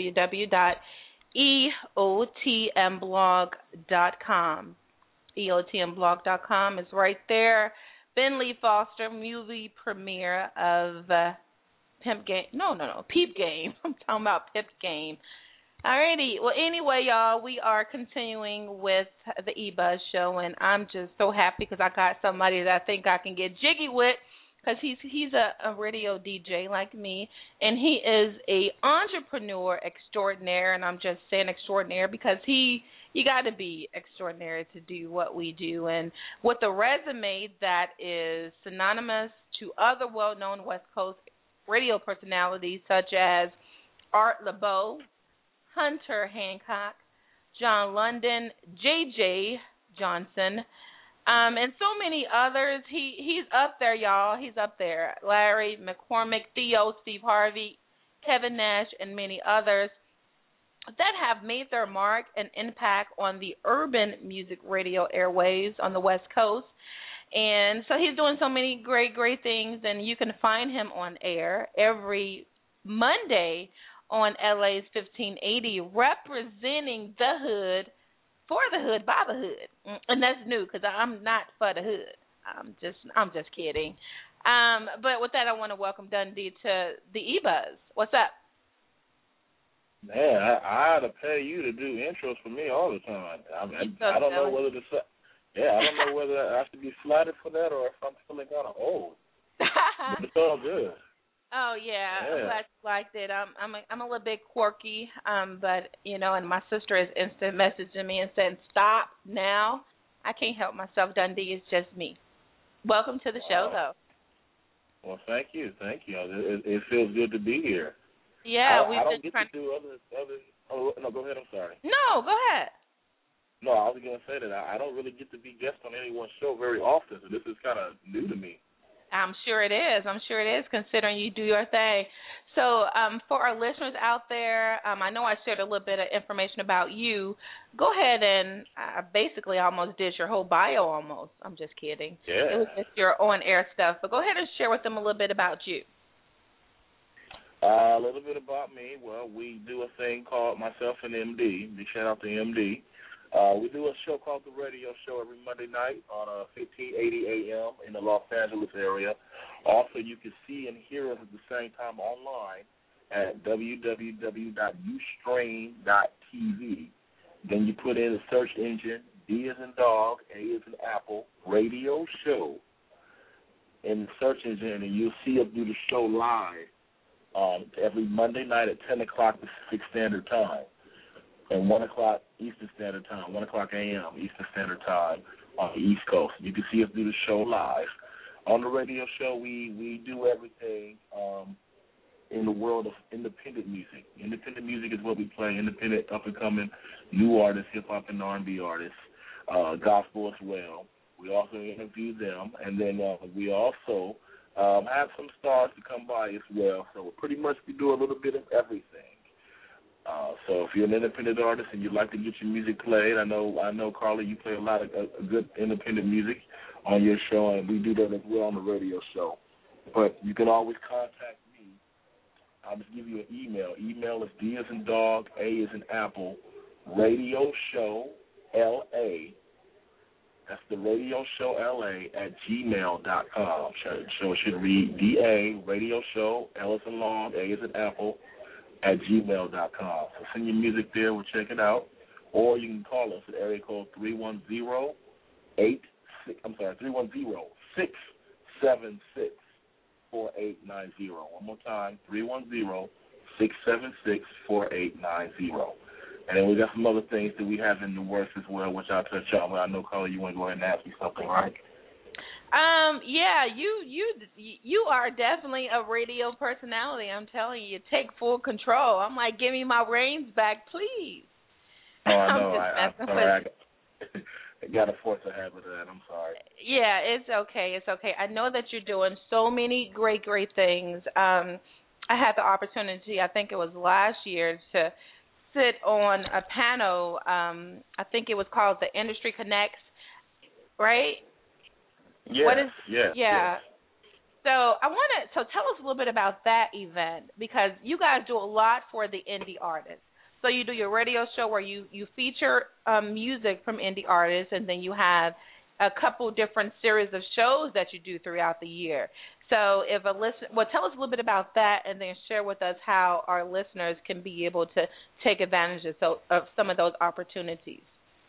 www.eotmblog.com. eotmblog.com is right there. Bentley Foster movie premiere of Pimp Game. No, Peep Game. I'm talking about Pimp Game. Alrighty. Well, anyway, y'all, we are continuing with the E-Buzz show, and I'm just so happy because I got somebody that I think I can get jiggy with, because he's a radio DJ like me, and he is a entrepreneur extraordinaire, and I'm just saying extraordinaire because you got to be extraordinary to do what we do, and with a resume that is synonymous to other well-known West Coast radio personalities such as Art LeBeau, Hunter Hancock, John London, J.J. Johnson, and so many others. He's up there, y'all. He's up there. Larry McCormick, Theo, Steve Harvey, Kevin Nash, and many others that have made their mark and impact on the urban music radio airwaves on the West Coast. And so he's doing so many great things, and you can find him on air every Monday on LA's 1580, representing the hood, for the hood, by the hood. And that's new because I'm not for the hood. I'm just kidding. But with that, I want to welcome Dundee to the E-Buzz. What's up? Man, I ought to pay you to do intros for me all the time. I don't know whether to say. Yeah, I don't know whether I have to be flattered for that or if I'm feeling kind of old. But it's all good. Oh yeah, I'm glad you liked it. I'm a little bit quirky, but and my sister is instant messaging me and saying, "Stop now." I can't help myself. Dundee is just me. Welcome to the show, though. Well, thank you. It feels good to be here. Yeah, I don't get to do other. Oh no, go ahead. I'm sorry. No, go ahead. No, I was going to say that I don't really get to be guest on anyone's show very often, so this is kind of new to me. I'm sure it is, considering you do your thing. So for our listeners out there, I know I shared a little bit of information about you. Go ahead and I basically almost did your whole bio almost. I'm just kidding. Yeah. It was just your on-air stuff. But go ahead and share with them a little bit about you. A little bit about me. Well, we do a thing called Myself and MD. Big shout out to MD. We do a show called The Radio Show every Monday night on 1580 a.m. in the Los Angeles area. Also, you can see and hear us at the same time online at www.ustrain.tv. Then you put in the search engine, D as in dog, A as in apple, Radio Show in the search engine, and you'll see us do the show live every Monday night at 10 o'clock Pacific Standard Time. And 1 o'clock Eastern Standard Time, 1 o'clock a.m. Eastern Standard Time on the East Coast. You can see us do the show live. On the radio show, we do everything in the world of independent music. Independent music is what we play, independent, up-and-coming, new artists, hip-hop and R&B artists, gospel as well. We also interview them, and then we also have some stars to come by as well. So pretty much we do a little bit of everything. So if you're an independent artist and you'd like to get your music played, I know, Carla, you play a lot of good independent music on your show, and we do that as well on the radio show. But you can always contact me. I'll just give you an email. Email is D as in dog, A as in apple, Radio Show LA. That's the Radio Show LA at gmail.com. So it should read DA, Radio Show, L as in long, A as in apple, at gmail.com. So send your music there. We'll check it out. or you can call us at area code 310-676-4890. One more time, 310-676-4890. And then we got some other things that we have in the works as well, which I'll touch on. But I know, Carla, you want to go ahead and ask me something, right? Yeah, you are definitely a radio personality. I'm telling you, take full control. I'm like, give me my reins back, please. Oh, I know. I'm sorry. I got a force of habit of that. I'm sorry. Yeah, it's okay. It's okay. I know that you're doing so many great things. I had the opportunity, I think it was last year, to sit on a panel. I think it was called the Industry Connects, right? Yes. Yeah. So so tell us a little bit about that event, because you guys do a lot for the indie artists. So you do your radio show where you feature music from indie artists, and then you have a couple different series of shows that you do throughout the year. So tell us a little bit about that, and then share with us how our listeners can be able to take advantage of some of those opportunities.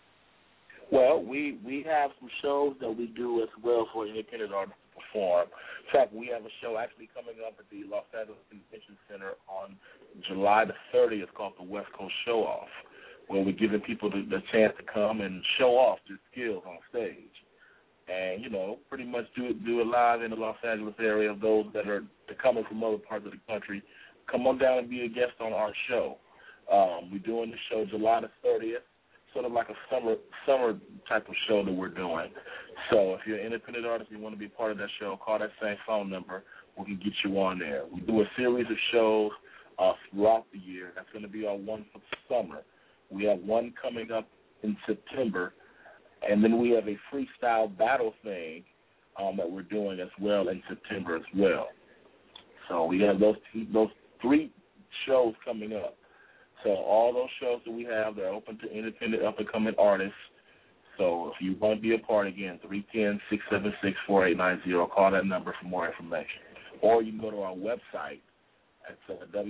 Well, we have some shows that we do as well for independent artists to perform. In fact, we have a show actually coming up at the Los Angeles Convention Center on July the 30th called the West Coast Show Off, where we're giving people the chance to come and show off their skills on stage. And, pretty much do it live in the Los Angeles area. Of those that are coming from other parts of the country, come on down and be a guest on our show. We're doing the show July the 30th. Sort of like a summer type of show that we're doing. So if you're an independent artist and you want to be part of that show, call that same phone number. We can get you on there. We do a series of shows throughout the year. That's going to be our one for the summer. We have one coming up in September, and then we have a freestyle battle thing that we're doing as well in September as well. So we have those three shows coming up. So all those shows that we have, they're open to independent up-and-coming artists. So if you want to be a part, again, 310-676-4890. Call that number for more information. Or you can go to our website at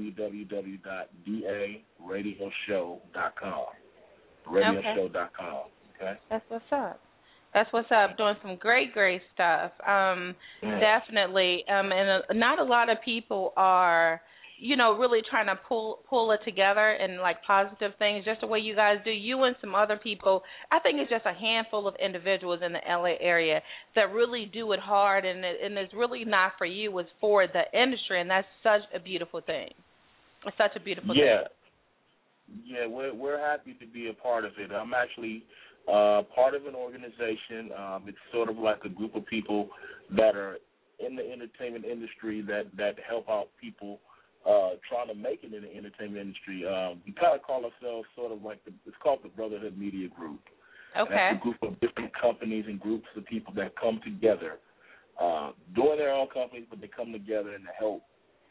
www.daradioshow.com. Radioshow.com. Okay? That's what's up. Doing some great stuff. Definitely. And not a lot of people are really trying to pull it together and like positive things, just the way you guys do. You and some other people, I think it's just a handful of individuals in the LA area that really do it hard, and it's really not for you, it's for the industry, and that's such a beautiful thing. It's such a beautiful thing. Yeah, we're happy to be a part of it. I'm actually part of an organization. It's sort of like a group of people that are in the entertainment industry that help out people trying to make it in the entertainment industry. We kind of call ourselves sort of like it's called the Brotherhood Media Group. Okay. And that's a group of different companies and groups of people that come together, doing their own companies, but they come together and help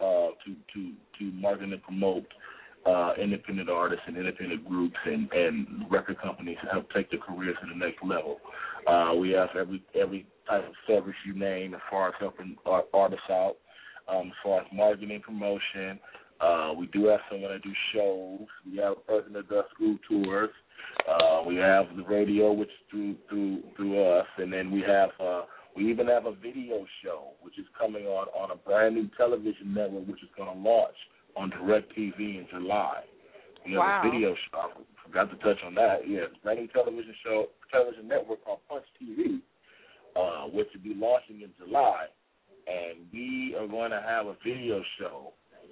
to market and promote independent artists and independent groups and record companies to help take their careers to the next level. We have every type of service you name as far as helping artists out. As far as marketing, promotion, we do have someone that do shows. We have a person that does school tours. We have the radio, which is through us, and then we even have a video show, which is coming on a brand new television network, which is going to launch on DirecTV in July. We have a video show. I forgot to touch on that. Yeah, brand new television network called Punch TV, which will be launching in July. And we are going to have a video show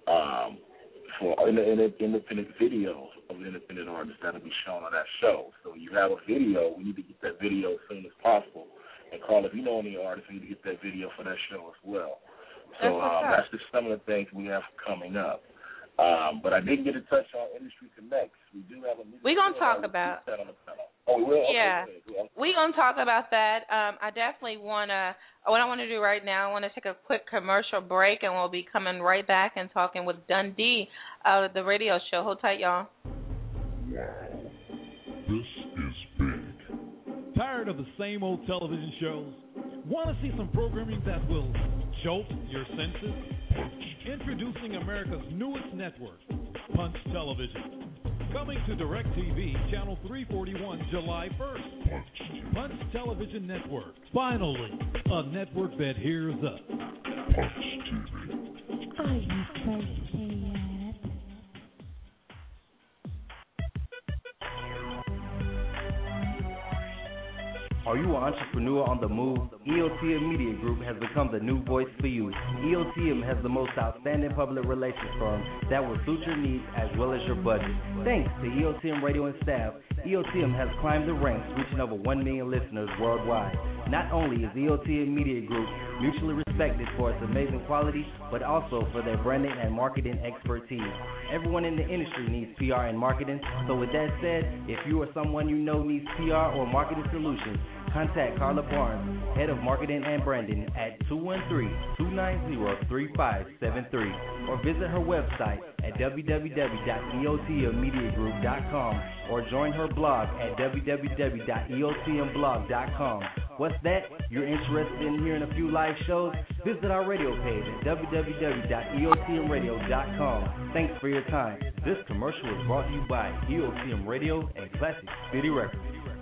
for independent videos of independent artists that will be shown on that show. So you have a video, we need to get that video as soon as possible. And Carl, if you know any artists, we need to get that video for that show as well. So that's just some of the things we have coming up. But I didn't get to touch on Industry Connects. We do have a we're going to talk about. Oh, we will? Yeah. Okay. We're going to talk about that. I definitely want to, what I want to do right now, I want to take a quick commercial break, and we'll be coming right back and talking with Dundee of the radio show. Hold tight, y'all. Wow. This is big. Tired of the same old television shows? Want to see some programming that will jolt your senses? Introducing America's newest network, Punch Television. Coming to DirecTV, Channel 341, July 1st. Punch Television Network. Finally, a network that hears us. Punch TV. Are you thirsty yet? Are you an entrepreneur on the move? EOTM Media Group has become the new voice for you. EOTM has the most outstanding public relations firm that will suit your needs as well as your budget. Thanks to EOTM Radio and staff, EOTM has climbed the ranks, reaching over 1 million listeners worldwide. Not only is EOTM Media Group mutually respected for its amazing quality, but also for their branding and marketing expertise. Everyone in the industry needs PR and marketing, so with that said, if you or someone you know needs PR or marketing solutions, contact Carla Barnes, Head of Marketing and Branding at 213-290-3573 or visit her website at www.eotmmediagroup.com or join her blog at www.eotmblog.com. What's that? You're interested in hearing a few live shows? Visit our radio page at www.eotmradio.com. Thanks for your time. This commercial is brought to you by EOTM Radio and Classic City Records.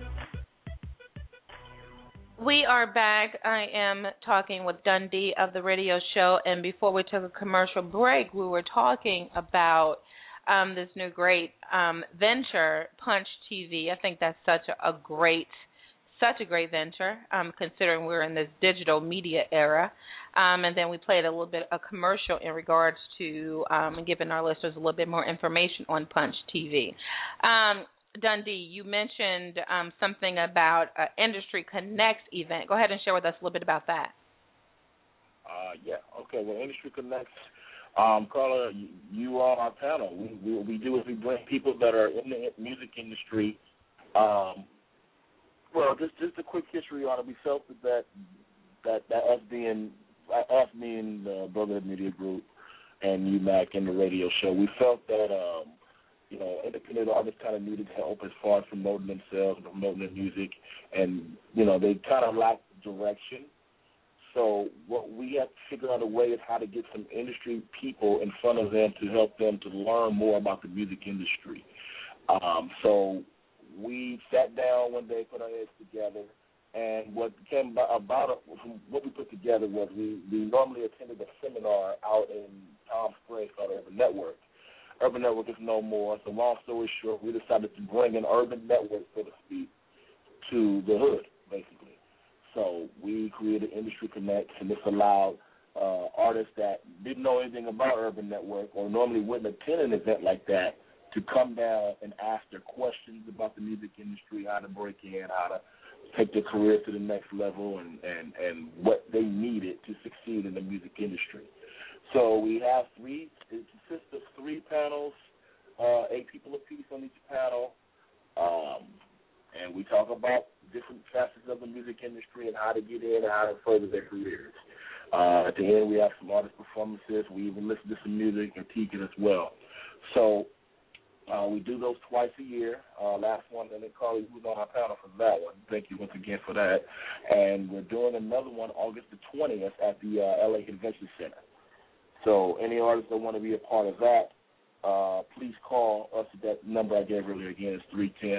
We are back. I am talking with Dundee of the radio show, and before we took a commercial break, we were talking about this new great venture, Punch TV. I think that's such a great venture, considering we're in this digital media era. And then we played a little bit of commercial in regards to giving our listeners a little bit more information on Punch TV. Dundee, you mentioned something about an Industry Connects event. Go ahead and share with us a little bit about that. Yeah. Okay. Well, Industry Connects, Carla, you are on our panel. We do is we bring people that are in the music industry. Well, just a quick history on it. We felt that us me and the Brotherhood Media Group and UMAC and the radio show, we felt that independent artists kind of needed help as far as promoting themselves and promoting their music, and they kind of lacked direction. So what we have to figure out a way is how to get some industry people in front of them to help them to learn more about the music industry. So we sat down one day, put our heads together, and what came about what we put together was we normally attended a seminar out in Palm Springs called Urban Network. Urban Network is no more, so long story short, we decided to bring an urban network, so to speak, to the hood, basically. So we created Industry Connects, and this allowed artists that didn't know anything about Urban Network or normally wouldn't attend an event like that to come down and ask their questions about the music industry, how to break in, how to take their career to the next level, and what they needed to succeed in the music industry. So we have it consists of 3 panels, 8 people apiece on each panel, and we talk about different facets of the music industry and how to get in and how to further their careers. At the end, we have some artist performances. We even listen to some music and teach it as well. So we do those twice a year. Last one, and then Carly, who's on our panel for that one. Thank you once again for that. And we're doing another one August the 20th at the LA Convention Center. So any artists that want to be a part of that, please call us at that number I gave earlier. Again, it's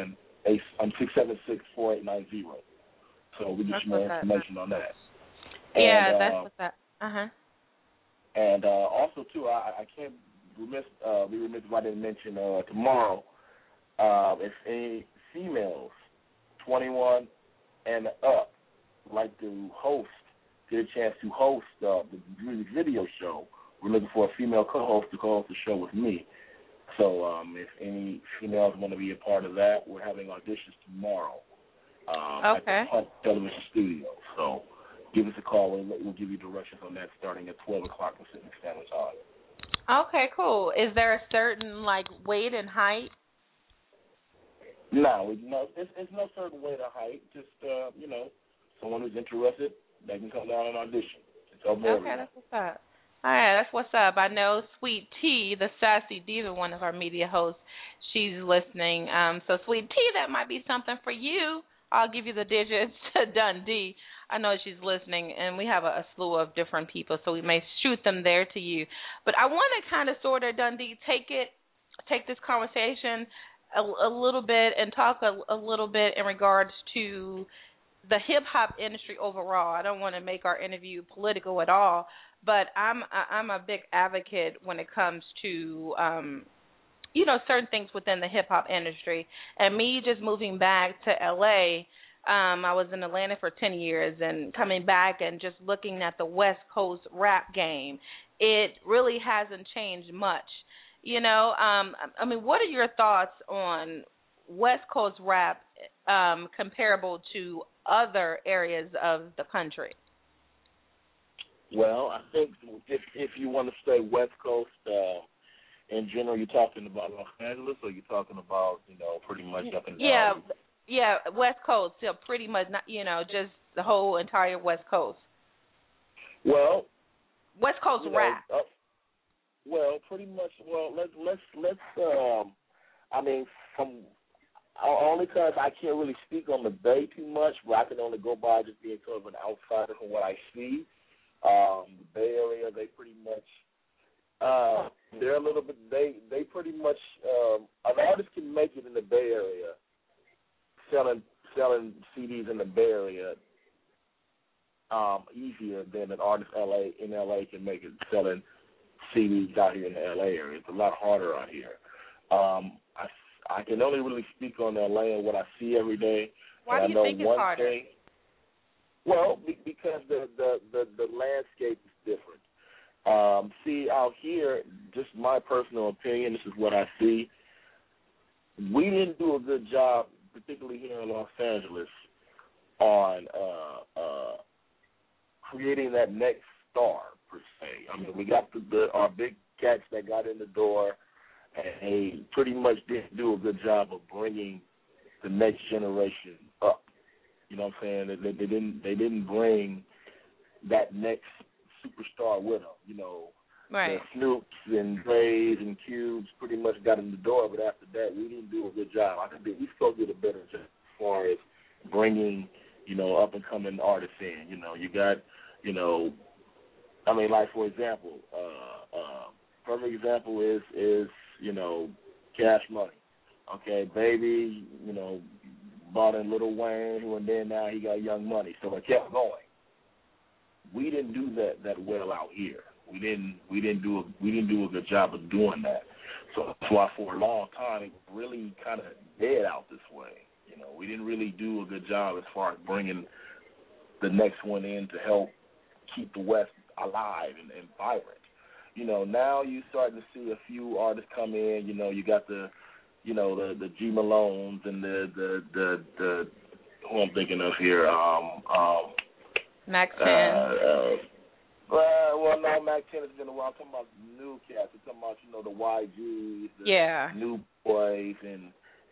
676-4890. So we get some more information on that. Yeah, that's what's up. And also, too, I can't be remiss if I didn't mention tomorrow, if any females 21 and up like to get a chance to host the music video show, we're looking for a female co-host to co-host the show with me. So if any females want to be a part of that, we're having auditions tomorrow at the Hunt Television Studio. So give us a call, and we'll give you directions on that starting at 12 o'clock Pacific Standard Time. Okay, cool. Is there a certain, weight and height? No, it's no certain weight or height. Just, someone who's interested, they can come down and audition. It's open. Okay, that's what's up. All right, that's what's up. I know Sweet Tea, the Sassy Diva, one of our media hosts, she's listening. So, Sweet Tea, that might be something for you. I'll give you the digits to Dundee. I know she's listening, and we have a slew of different people, so we may shoot them there to you. But I want to kind of sort of, Dundee, take this conversation a little bit and talk a little bit in regards to the hip-hop industry overall. I don't want to make our interview political at all, but I'm a big advocate when it comes to certain things within the hip-hop industry. And me just moving back to L.A., I was in Atlanta for 10 years, and coming back and just looking at the West Coast rap game, it really hasn't changed much. What are your thoughts on West Coast rap comparable to other areas of the country? Well, I think if you want to say West Coast in general, you're talking about Los Angeles, or you're talking about pretty much up and down. Yeah, West Coast, pretty much, just the whole entire West Coast. Well, West Coast rap. Well, pretty much. Well, let's. From only because I can't really speak on the Bay too much, but I can only go by just being sort of an outsider from what I see. The Bay Area, they pretty much. They're a little bit. They pretty much. An artist can make it in the Bay Area. Selling CDs in the Bay Area easier than an artist in LA can make it selling CDs out here in the LA area. It's a lot harder out here. I can only really speak on LA and what I see every day. Why do you think it's harder? Well, because the landscape is different. See, out here, just my personal opinion, this is what I see. We didn't do a good job, particularly here in Los Angeles, on creating that next star, per se. I mean, we got our big cats that got in the door, and they pretty much didn't do a good job of bringing the next generation up. You know what I'm saying? They didn't bring that next superstar with them. Right. The Snoops and Dre's and Cubes pretty much got in the door, but after that, we didn't do a good job. I think we still did a better job as far as bringing, up and coming artists in. You got, like for example, perfect example is Cash Money. Okay, Baby, bought in Lil Wayne, and then now he got Young Money, so it kept going. We didn't do that well out here. We didn't do a good job of doing that. So that's why for a long time it really kind of dead out this way. We didn't really do a good job as far as bringing the next one in to help keep the West alive and vibrant. Now you're starting to see a few artists come in. You got the G Malones and the who I'm thinking of here. Mac 10. Well, no, Mac 10 has been a while. I'm talking about new cats. I'm talking about, the YGs, the New Boys, and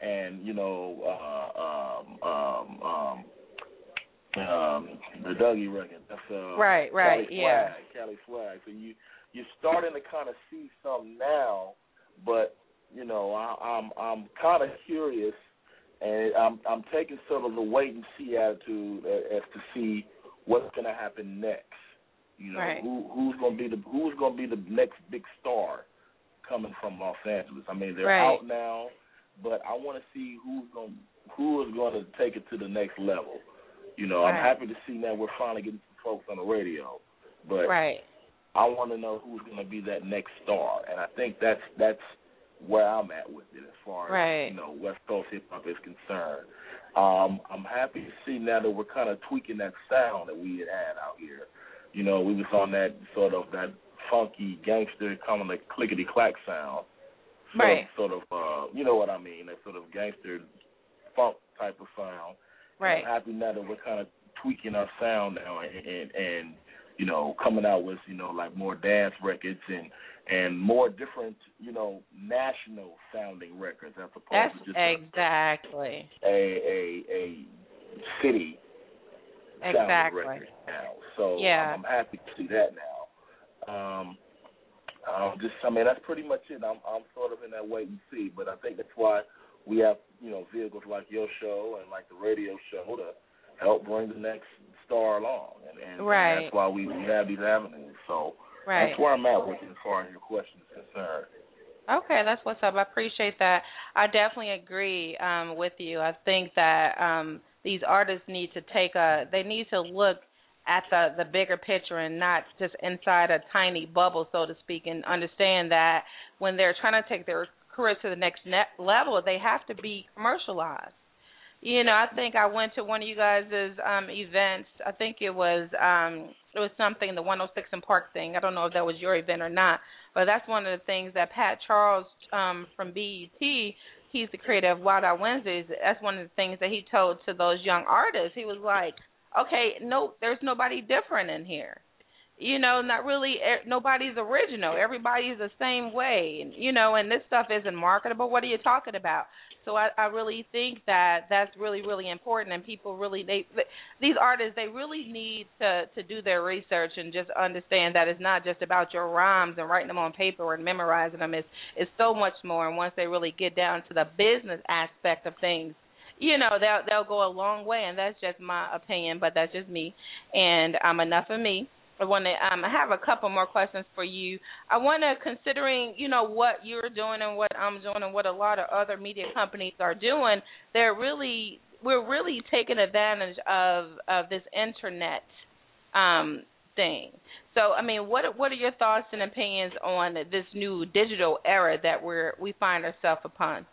the Dougie record. That's right, Cali Swag. So you're starting to kind of see some now, but I'm kind of curious, and I'm taking sort of a wait and see attitude as to see what's going to happen next. Right. Who's going to be the next big star coming from Los Angeles? I mean, they're right. out now, but I want to see who is going to take it to the next level. Right. I'm happy to see now we're finally getting some folks on the radio, but right. I want to know who's going to be that next star, and I think that's where I'm at with it as far right. as West Coast hip hop is concerned. I'm happy to see now that we're kind of tweaking that sound that we had out here. We was on that sort of that funky gangster, kind of like clickety clack sound. Right. Sort of you know what I mean? That sort of gangster funk type of sound. Right. I'm happy now that we're kind of tweaking our sound now and coming out with like more dance records and more different national sounding records as opposed to just exactly a city sounding record now. So I'm happy to see that now. That's pretty much it. I'm sort of in that wait and see, but I think that's why we have vehicles like your show and like the radio show to help bring the next star along, and that's why we have these avenues. So that's where I'm at with it as far as your question is concerned. Okay, that's what's up. I appreciate that. I definitely agree with you. I think that these artists need to they need to look at the bigger picture and not just inside a tiny bubble, so to speak, and understand that when they're trying to take their career to the next level, they have to be commercialized. You know, I think I went to one of you guys' events. I think it was something, the 106 in Park thing. I don't know if that was your event or not, but that's one of the things that Pat Charles from BET, he's the creator of Wild Out Wednesdays. That's one of the things that he told to those young artists. He was like, okay, no, there's nobody different in here. You know, not really, nobody's original. Everybody's the same way. You know, and this stuff isn't marketable. What are you talking about? So I really think that that's really, really important, and people really, these artists, they really need to do their research and just understand that it's not just about your rhymes and writing them on paper and memorizing them. It's so much more, and once they really get down to the business aspect of things, you know, they'll go a long way, and that's just my opinion, but that's just me, and enough of me. I want to I have a couple more questions for you. I want to, considering, you know, what you're doing and what I'm doing and what a lot of other media companies are doing, we're really taking advantage of this internet thing. So, I mean, what are your thoughts and opinions on this new digital era that we find ourselves upon?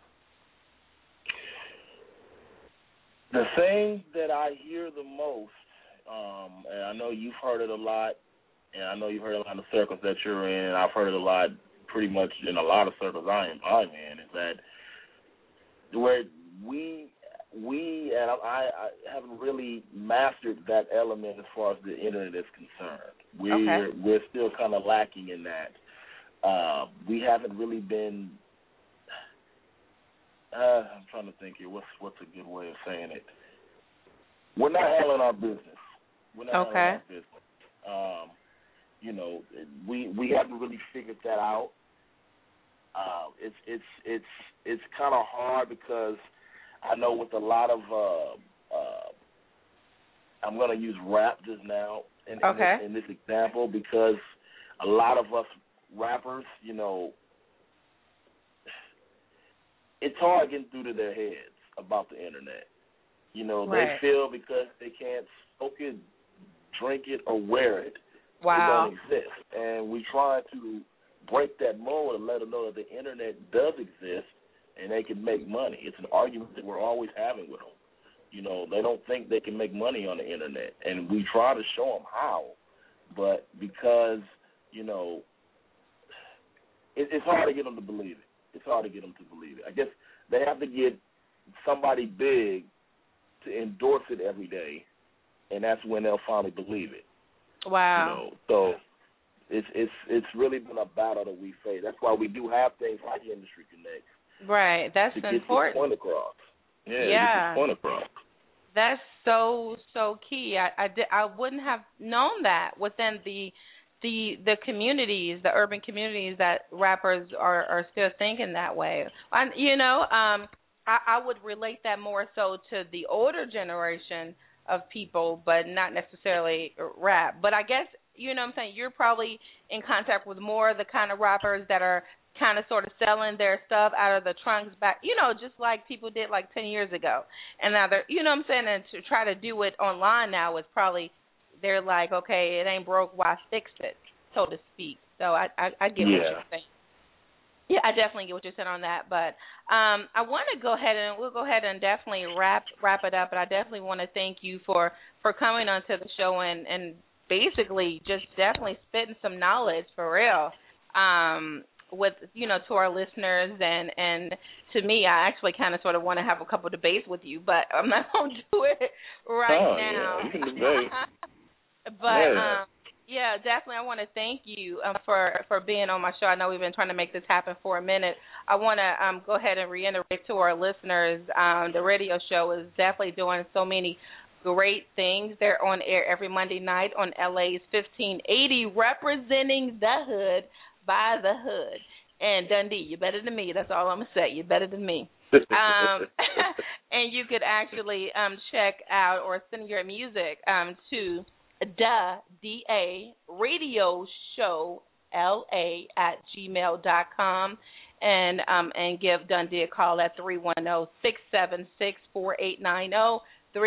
The thing that I hear the most, and I know you've heard it a lot, and I know you've heard it a lot in the circles that you're in, and I've heard it a lot pretty much in a lot of circles I'm in, is that where we and I haven't really mastered that element as far as the internet is concerned. We're still kind of lacking in that. We haven't really been. I'm trying to think here. What's a good way of saying it? We're not handling our business. We're not handling our business. You know, we haven't really figured that out. It's kind of hard because I know with a lot of I'm going to use rap just now in this example, because a lot of us rappers, you know, it's hard getting through to their heads about the internet. You know, they feel because they can't smoke it, drink it, or wear it, it don't exist. And we try to break that mold and let them know that the internet does exist and they can make money. It's an argument that we're always having with them. You know, they don't think they can make money on the internet, and we try to show them how. But because, you know, it's hard to get them to believe it. It's hard to get them to believe it. I guess they have to get somebody big to endorse it every day, and that's when they'll finally believe it. Wow. You know, so it's really been a battle that we face. That's why we do have things like Industry Connect. Right. That's to important. Get this point across. Yeah. Get this point across. That's so key. I wouldn't have known that within the communities, the urban communities, that rappers are still thinking that way. You know, I would relate that more so to the older generation of people, but not necessarily rap. But I guess, you know what I'm saying, you're probably in contact with more of the kind of rappers that are kind of sort of selling their stuff out of the trunks back, you know, just like people did like 10 years ago. And now they're, you know what I'm saying, and to try to do it online now is probably, they're like, okay, it ain't broke, why fix it, so to speak. So I get what you're saying. Yeah, I definitely get what you're saying on that. But I want to go ahead and we'll go ahead and definitely wrap it up. But I definitely want to thank you for coming onto the show and basically just definitely spitting some knowledge for real. With, you know, to our listeners and to me, I actually kind of sort of want to have a couple debates with you, but I'm not going to do it now. Yeah, you can debate. But yeah, definitely, I want to thank you for being on my show. I know we've been trying to make this happen for a minute. I want to go ahead and reiterate to our listeners, the radio show is definitely doing so many great things. They're on air every Monday night on LA's 1580, representing the hood by the hood. And Dundee, you're better than me. That's all I'm going to say. You're better than me. And you could actually check out or send your music to DA Radio Show LA @gmail.com. and give Dundee a call at 310-676-4890,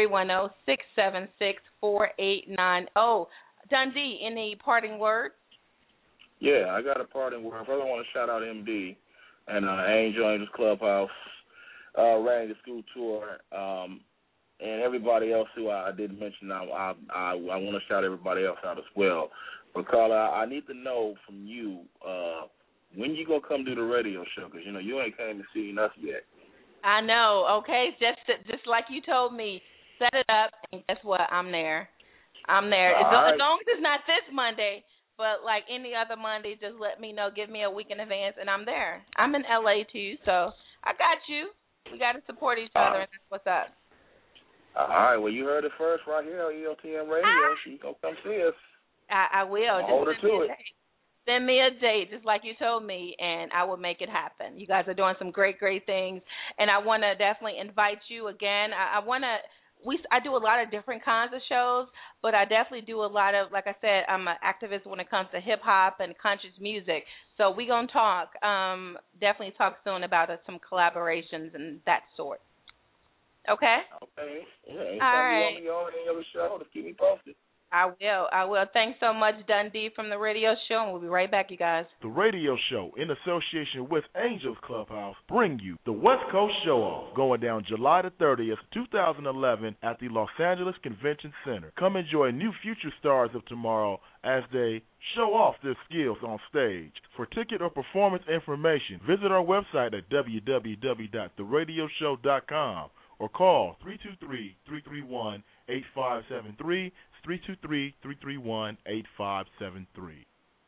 310-676-4890. Dundee, any parting words? Yeah, I got a parting word. First, I want to shout out MD and Angels Clubhouse, ran the school tour, and everybody else who I didn't mention. I want to shout everybody else out as well. But Carla, I need to know from you when you gonna come do the radio show, because you ain't came to see us yet. I know. Okay, just like you told me, set it up, and guess what? I'm there. As long as it's not this Monday, but like any other Monday, just let me know. Give me a week in advance, and I'm there. I'm in LA too, so I got you. We got to support each other, and that's what's up. All right. Well, you heard it first right here on EOTM Radio. She gonna come see us. I will. Hold her to it. Send me a date, just like you told me, and I will make it happen. You guys are doing some great, great things, and I want to definitely invite you again. I do a lot of different kinds of shows, but I definitely do a lot of, like I said, I'm an activist when it comes to hip-hop and conscious music. So we're going to talk, definitely talk soon about some collaborations and that sort. Okay? Okay. Yeah, all right. You want me on any other show, just keep me posted. I will. Thanks so much, Dundee, from the radio show, and we'll be right back, you guys. The radio show, in association with Angels Clubhouse, bring you the West Coast Show-Off, going down July the 30th, 2011, at the Los Angeles Convention Center. Come enjoy new future stars of tomorrow as they show off their skills on stage. For ticket or performance information, visit our website at www.theradioshow.com or call 323-331-8573, 323-331-8573.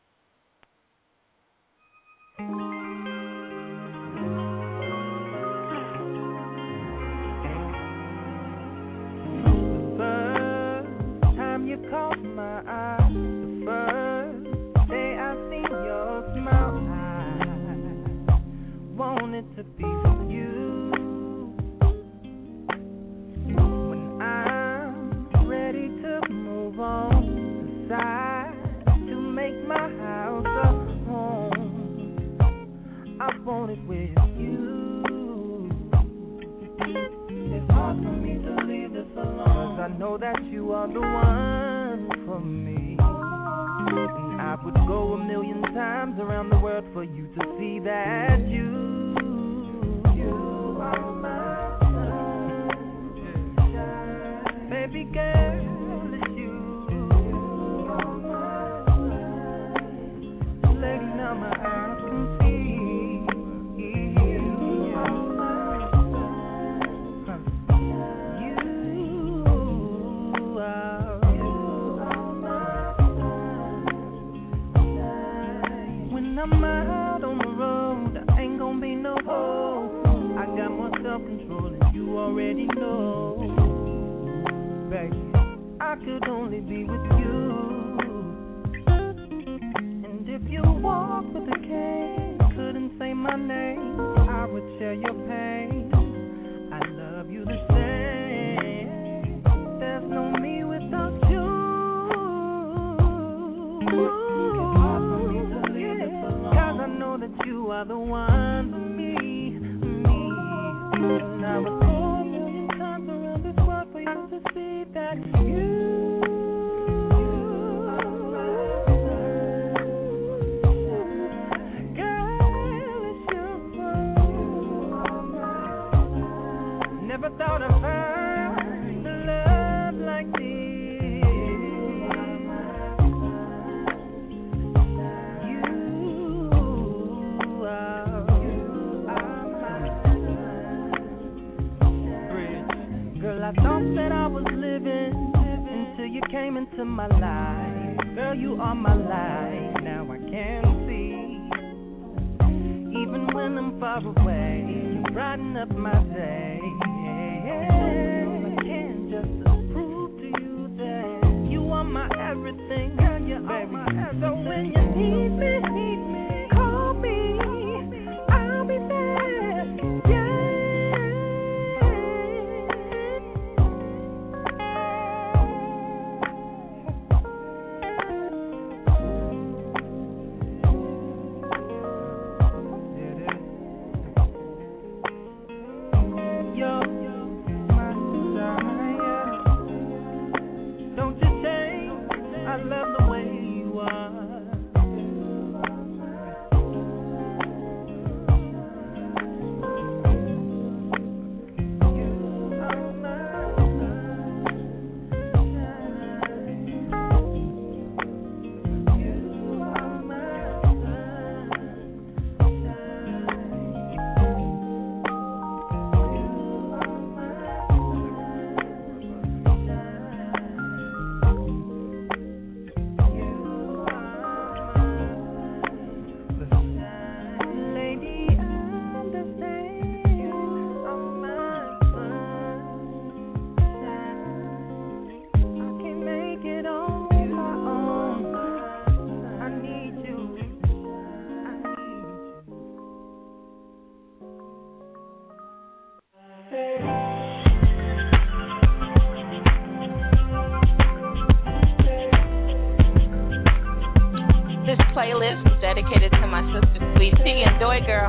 The first time you caught my eye, the first day I seen your smile, I wanted to be with you. On inside to make my house a home, I want it with you. It's hard for me to leave this alone, 'cause I know that you are the one for me, and I would go 1,000,000 times around the world for you to see that you are my sunshine, baby girl. Now my eyes can see you are when I'm out on the road, I ain't gonna be no hoe. I got more self-control and you already know, baby, I could only be with you. If you walk with a cane, couldn't say my name, I would share your pain. I love you the same. There's no me without you. It's hard for me to leave this alone, 'cause I know that you are the one for me. And I would go 1,000,000 times around this world for you to see that you. Never thought I'd find a love like this. You are my bridge. Girl, I thought that I was living until you came into my life. Girl, you are my light. Now I can see, even when I'm far away, you brighten up my day. I can just prove to you that you are my everything, girl, you are my everything. So when you need me, call me, I'll be there, yeah. playlist dedicated to my sister Sweet Tea. Enjoy, girl.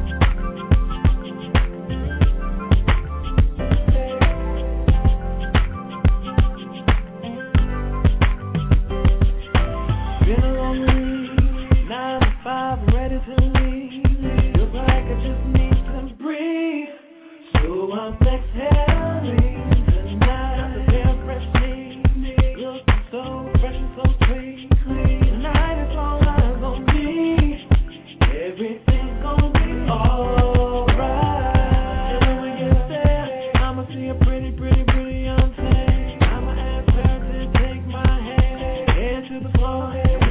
Been a long week, 9 to 5, I'm ready to leave. Feels like I just need to breathe, so I'm exhaling tonight. Got the air fresh me, looking so fresh and so clean. Tonight it's all eyes on me. Everything's gonna be alright. And when we get there, I'ma see a pretty, pretty, pretty young thing. I'ma ask her to take my hand, head to the floor.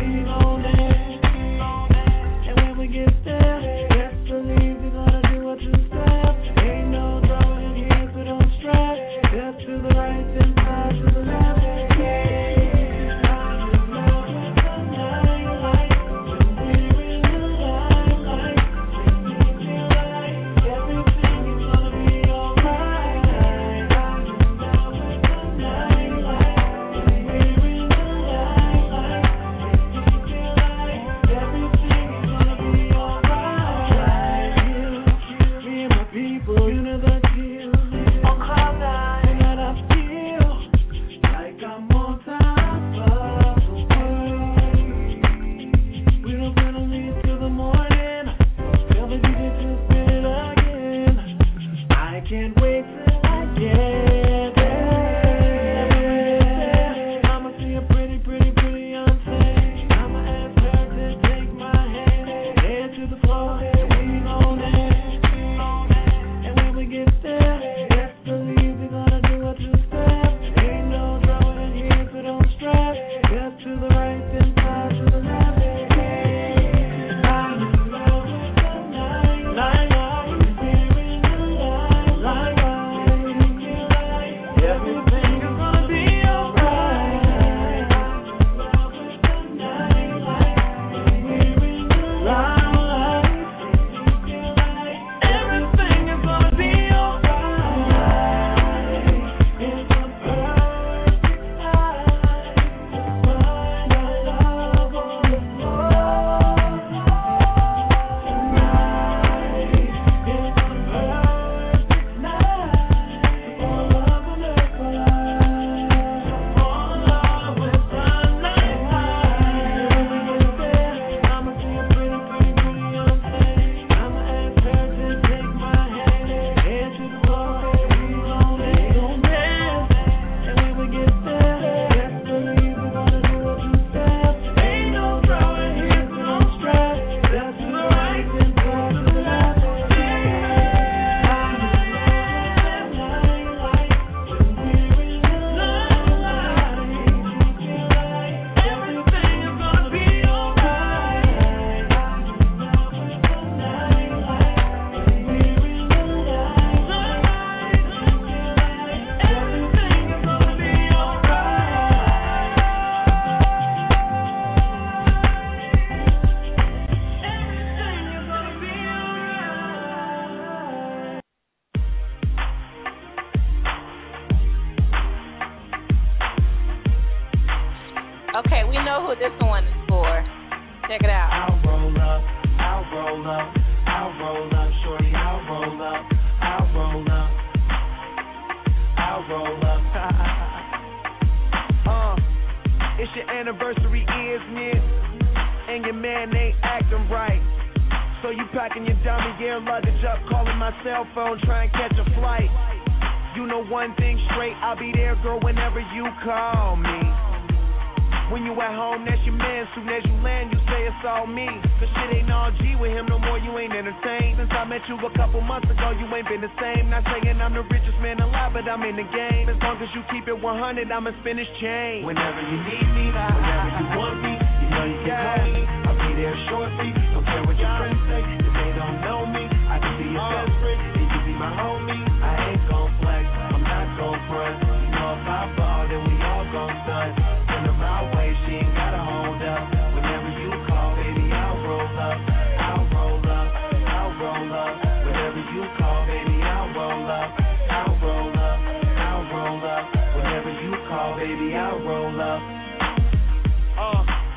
I'm a spinach chain. Whenever you need me, whenever you want me, you know you can call me. I'll be there shortly. Don't care what your friends say, if they don't know me. I can be your best friend, and you be my homie. I ain't gon' flex, I'm not gon' front. You know if I fall, then we all gon' stunt. Send her my way, she ain't gotta hold up. Whenever you call, baby, I'll roll up. I'll roll up, I'll roll up. Whenever you call, baby, I'll roll up. I'll roll up, I'll roll up. Whenever you call, baby, I'll roll up.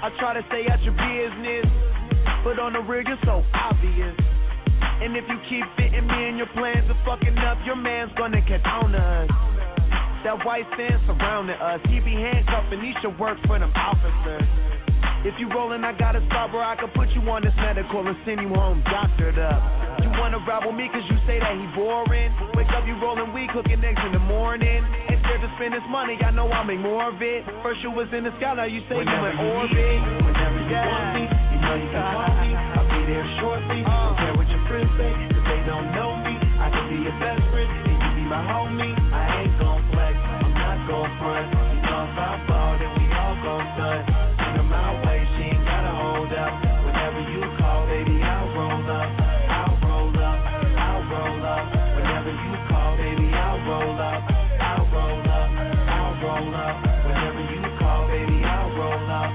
I try to stay at your business, but on the real, you're so obvious. And if you keep fitting me in your plans of fucking up, your man's gonna catch on to us. That white sand surrounding us, he be handcuffing, he should work for them officers. If you rollin', I got a spot where I can put you on this medical and send you home doctored up. You wanna ride with me cause you say that he boring. Wake up, you rollin' weed, cooking eggs in the morning. Ain't scared to spend this money, I know I'll make more of it. First you was in the sky, now you say whenever you in orbit. Whenever you want me, you know you can call me. I'll be there shortly. Don't care what your friends say, cause they don't know me. I can be your best friend, and you be my homie. I ain't gon' flex, I'm not gon' front. You know if I fall, then we all gon' stunt. Send her my way, she ain't gotta hold up. Whenever you call, baby, I'll roll up. I'll roll up, I'll roll up. Whenever you call, baby, I'll roll up. I'll roll up, I'll roll up. Whenever you call, baby, I'll roll up.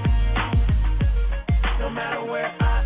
No matter where I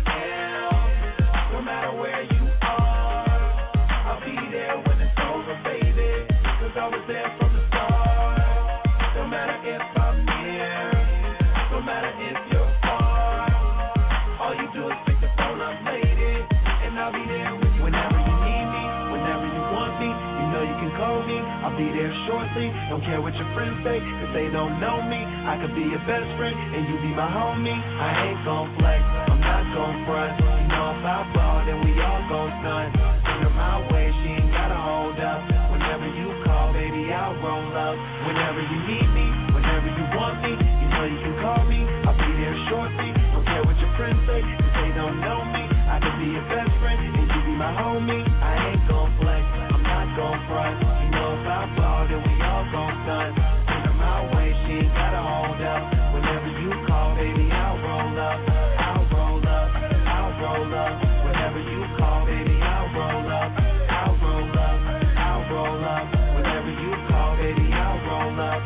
am, no matter where you are, I'll be there when it's over, baby, cause I was there from the start. No matter if I'm near, no matter if you're far, all you do is pick the phone up, lady, and I'll be there with you whenever you need me, whenever you want me. You know you can call me, I'll be there shortly. Don't care what your friends say, cause they don't know me. I could be your best friend, and you be my homie. I ain't gon' flex, I'm not gon' front. You know if I ball, then we all gon' stunt. Send her my way, she ain't gotta hold up. Whenever you call, baby, I'll roll up. Whenever you need me, whenever you want me, you know you can call me, I'll be there shortly. Don't care what your friends say, cause they don't know me. I could be your best friend, and you be my homie. I ain't gon' flex, I'm not gon' front. You know if I ball, then we all gon' stunt. Send her my way, she ain't gotta hold up. Whenever you call, baby, I'll roll up. I'll roll up, I'll roll up. Whenever you call, baby, I'll roll up. I'll roll up, I'll roll up. Whenever you call, baby, I'll roll up.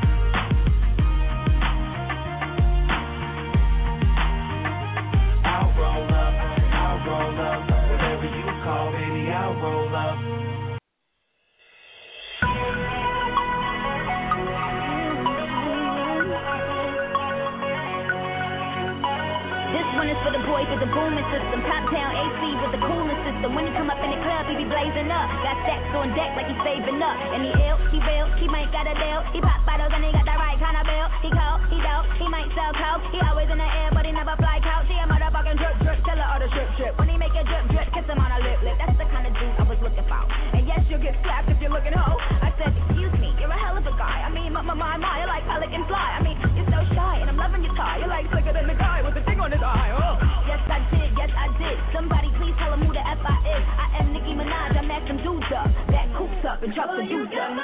I'll roll up, I'll roll up. Whenever you call, baby, I'll roll up. This one is for the boys with the booming system. Top down AC with the cooling system. When you come up in the club, he be blazing up. Got stacks on deck like he's saving up. And he ill, he real, he might got a deal. He pop bottles and he got the right kind of bill. He cold, he dope, he might sell coke. He always in the air, but he never fly couch. He a motherfucking drip, drip, tell her all the drip, drip. When he make a drip, drip, kiss him on a lip, lip. That's the kind of dude I was looking for. And yes, you'll get slapped if you're looking hoe. I said, excuse me, you're a hell of a guy. I mean, my, you're like pelican fly. I mean, you're so shy, and I'm loving your tie. You're like slicker than the guy with the thing on his eye. Oh. Yes, I did. Somebody please tell him who the F I is. I am Nicki Minaj, I'm at some dudes up. That coops up and drops the dudes up.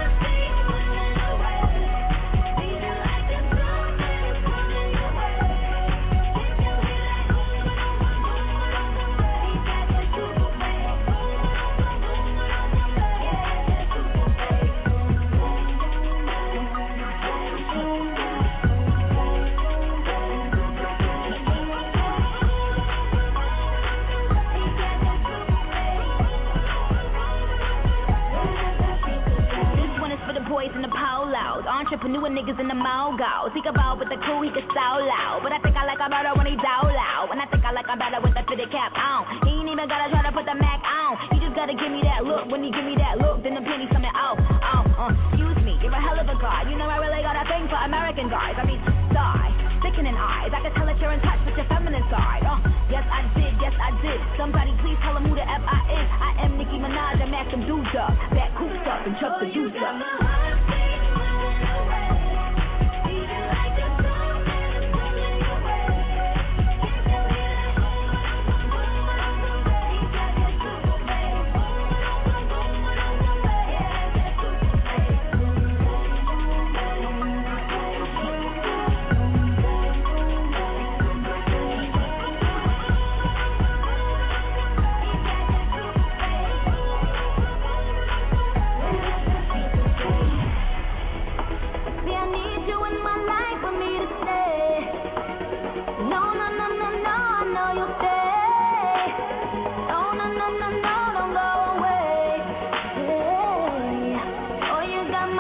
Boys in the polos, entrepreneur niggas in the mogos. He can ball with the crew, he can solo. But I think I like him better when he dolo. And I think I like him better with the fitted cap on. He ain't even gotta try to put the Mac on. He just gotta give me that look. When he give me that look, then the pennies coming off. Excuse me, you're a hell of a guy. You know I really got a thing for American guys. I mean, sigh, sickening eyes. I can tell that you're in touch with your feminine side. Yes I did. Somebody please tell him who the F I is. I am Nicki Minaj, I'm at some dudes up. Back coops up and chuck the dudes up.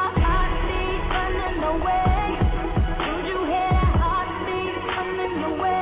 Away. Did you hear that heartbeat coming away?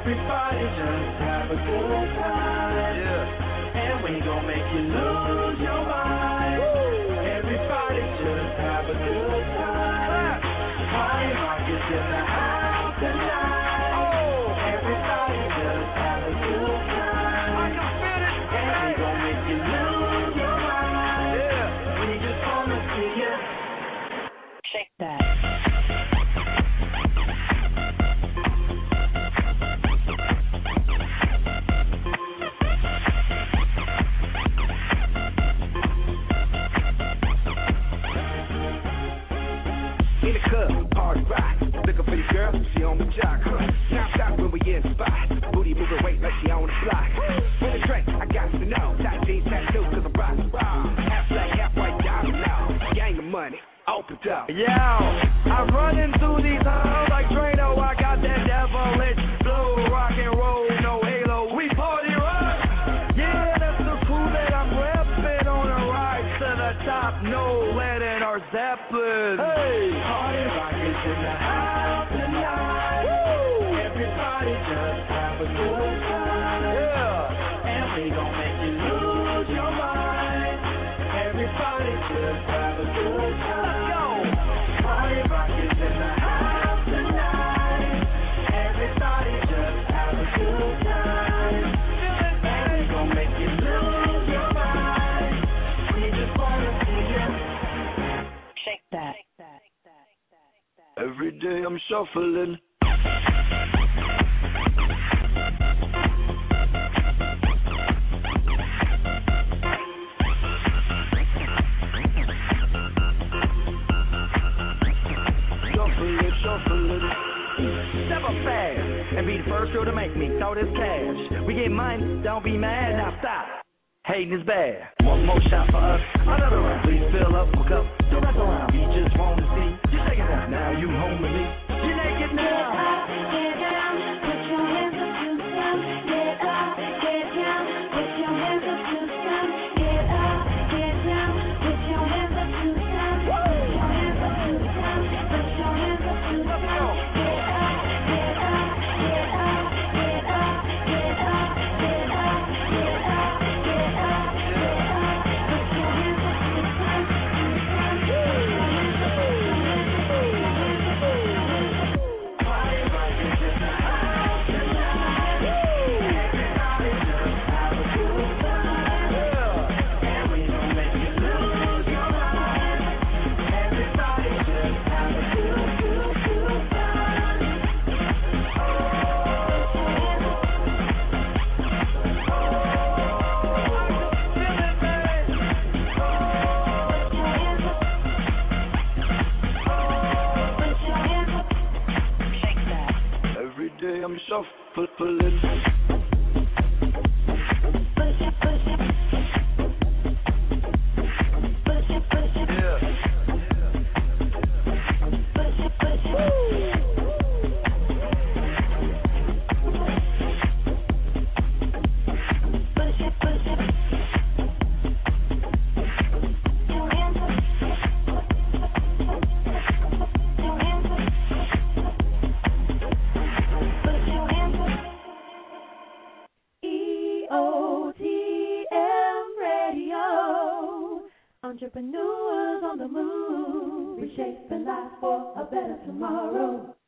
Everybody just have a good time. Yeah. And we gon' make you lose your mind. Everybody just have a good time. Party rock is in the house tonight. Everybody just have a good time. And we gon' make you lose your mind. We just wanna see you shake that. In the club, party rock. Looking for the girl, she on the jock. Snap out when we in the spot. Booty moving weight like she on the block. For the drink, I got to know. Tight jeans, tattoo, cause I'm rockin' raw. Half black, half white, diamond now. Gang of money, open up. Yo, I'm running through these halls like Drano. I got that devilish flow, rock and roll, no halo. We party rock. Yeah, that's the crew that I'm reppin' on a ride to the top. No lead in our Zeppelin. Hey, party rock is in the house tonight. Woo! Everybody just have a good time. Yeah, and we gon' make you lose your mind. Everybody just have a good time. Let's go. Party rock is in the house tonight. Everybody just have a good time. And we gon' make you lose your mind. We just wanna see you shake that. Every day I'm shuffling. Shuffling. Step up fast and be the first girl to make me throw this cash. We get money, don't be mad, now stop. Hating is bad. One more shot for us, another round. Please fill up a cup, don't mess around. We just wanna see you shake it out. Now you home with me. You naked now. Get down, put your hands up to the sun. Get up, get down, put your hands up to the sun. Get up, get down, put your hands up to the sun. Put your hands up to the sun. Put your hands up to the sun. Get up, get up, get up, get up, get up, get up, get up, get up, get up. Put your hands up to the sun. Party rock is in the house tonight. Everybody just have a good time. And we gon' make you lose your mind. Everybody just have a good time. Every day I'm shuffling. EOTM Radio. Entrepreneurs on the move, reshaping life for a better tomorrow.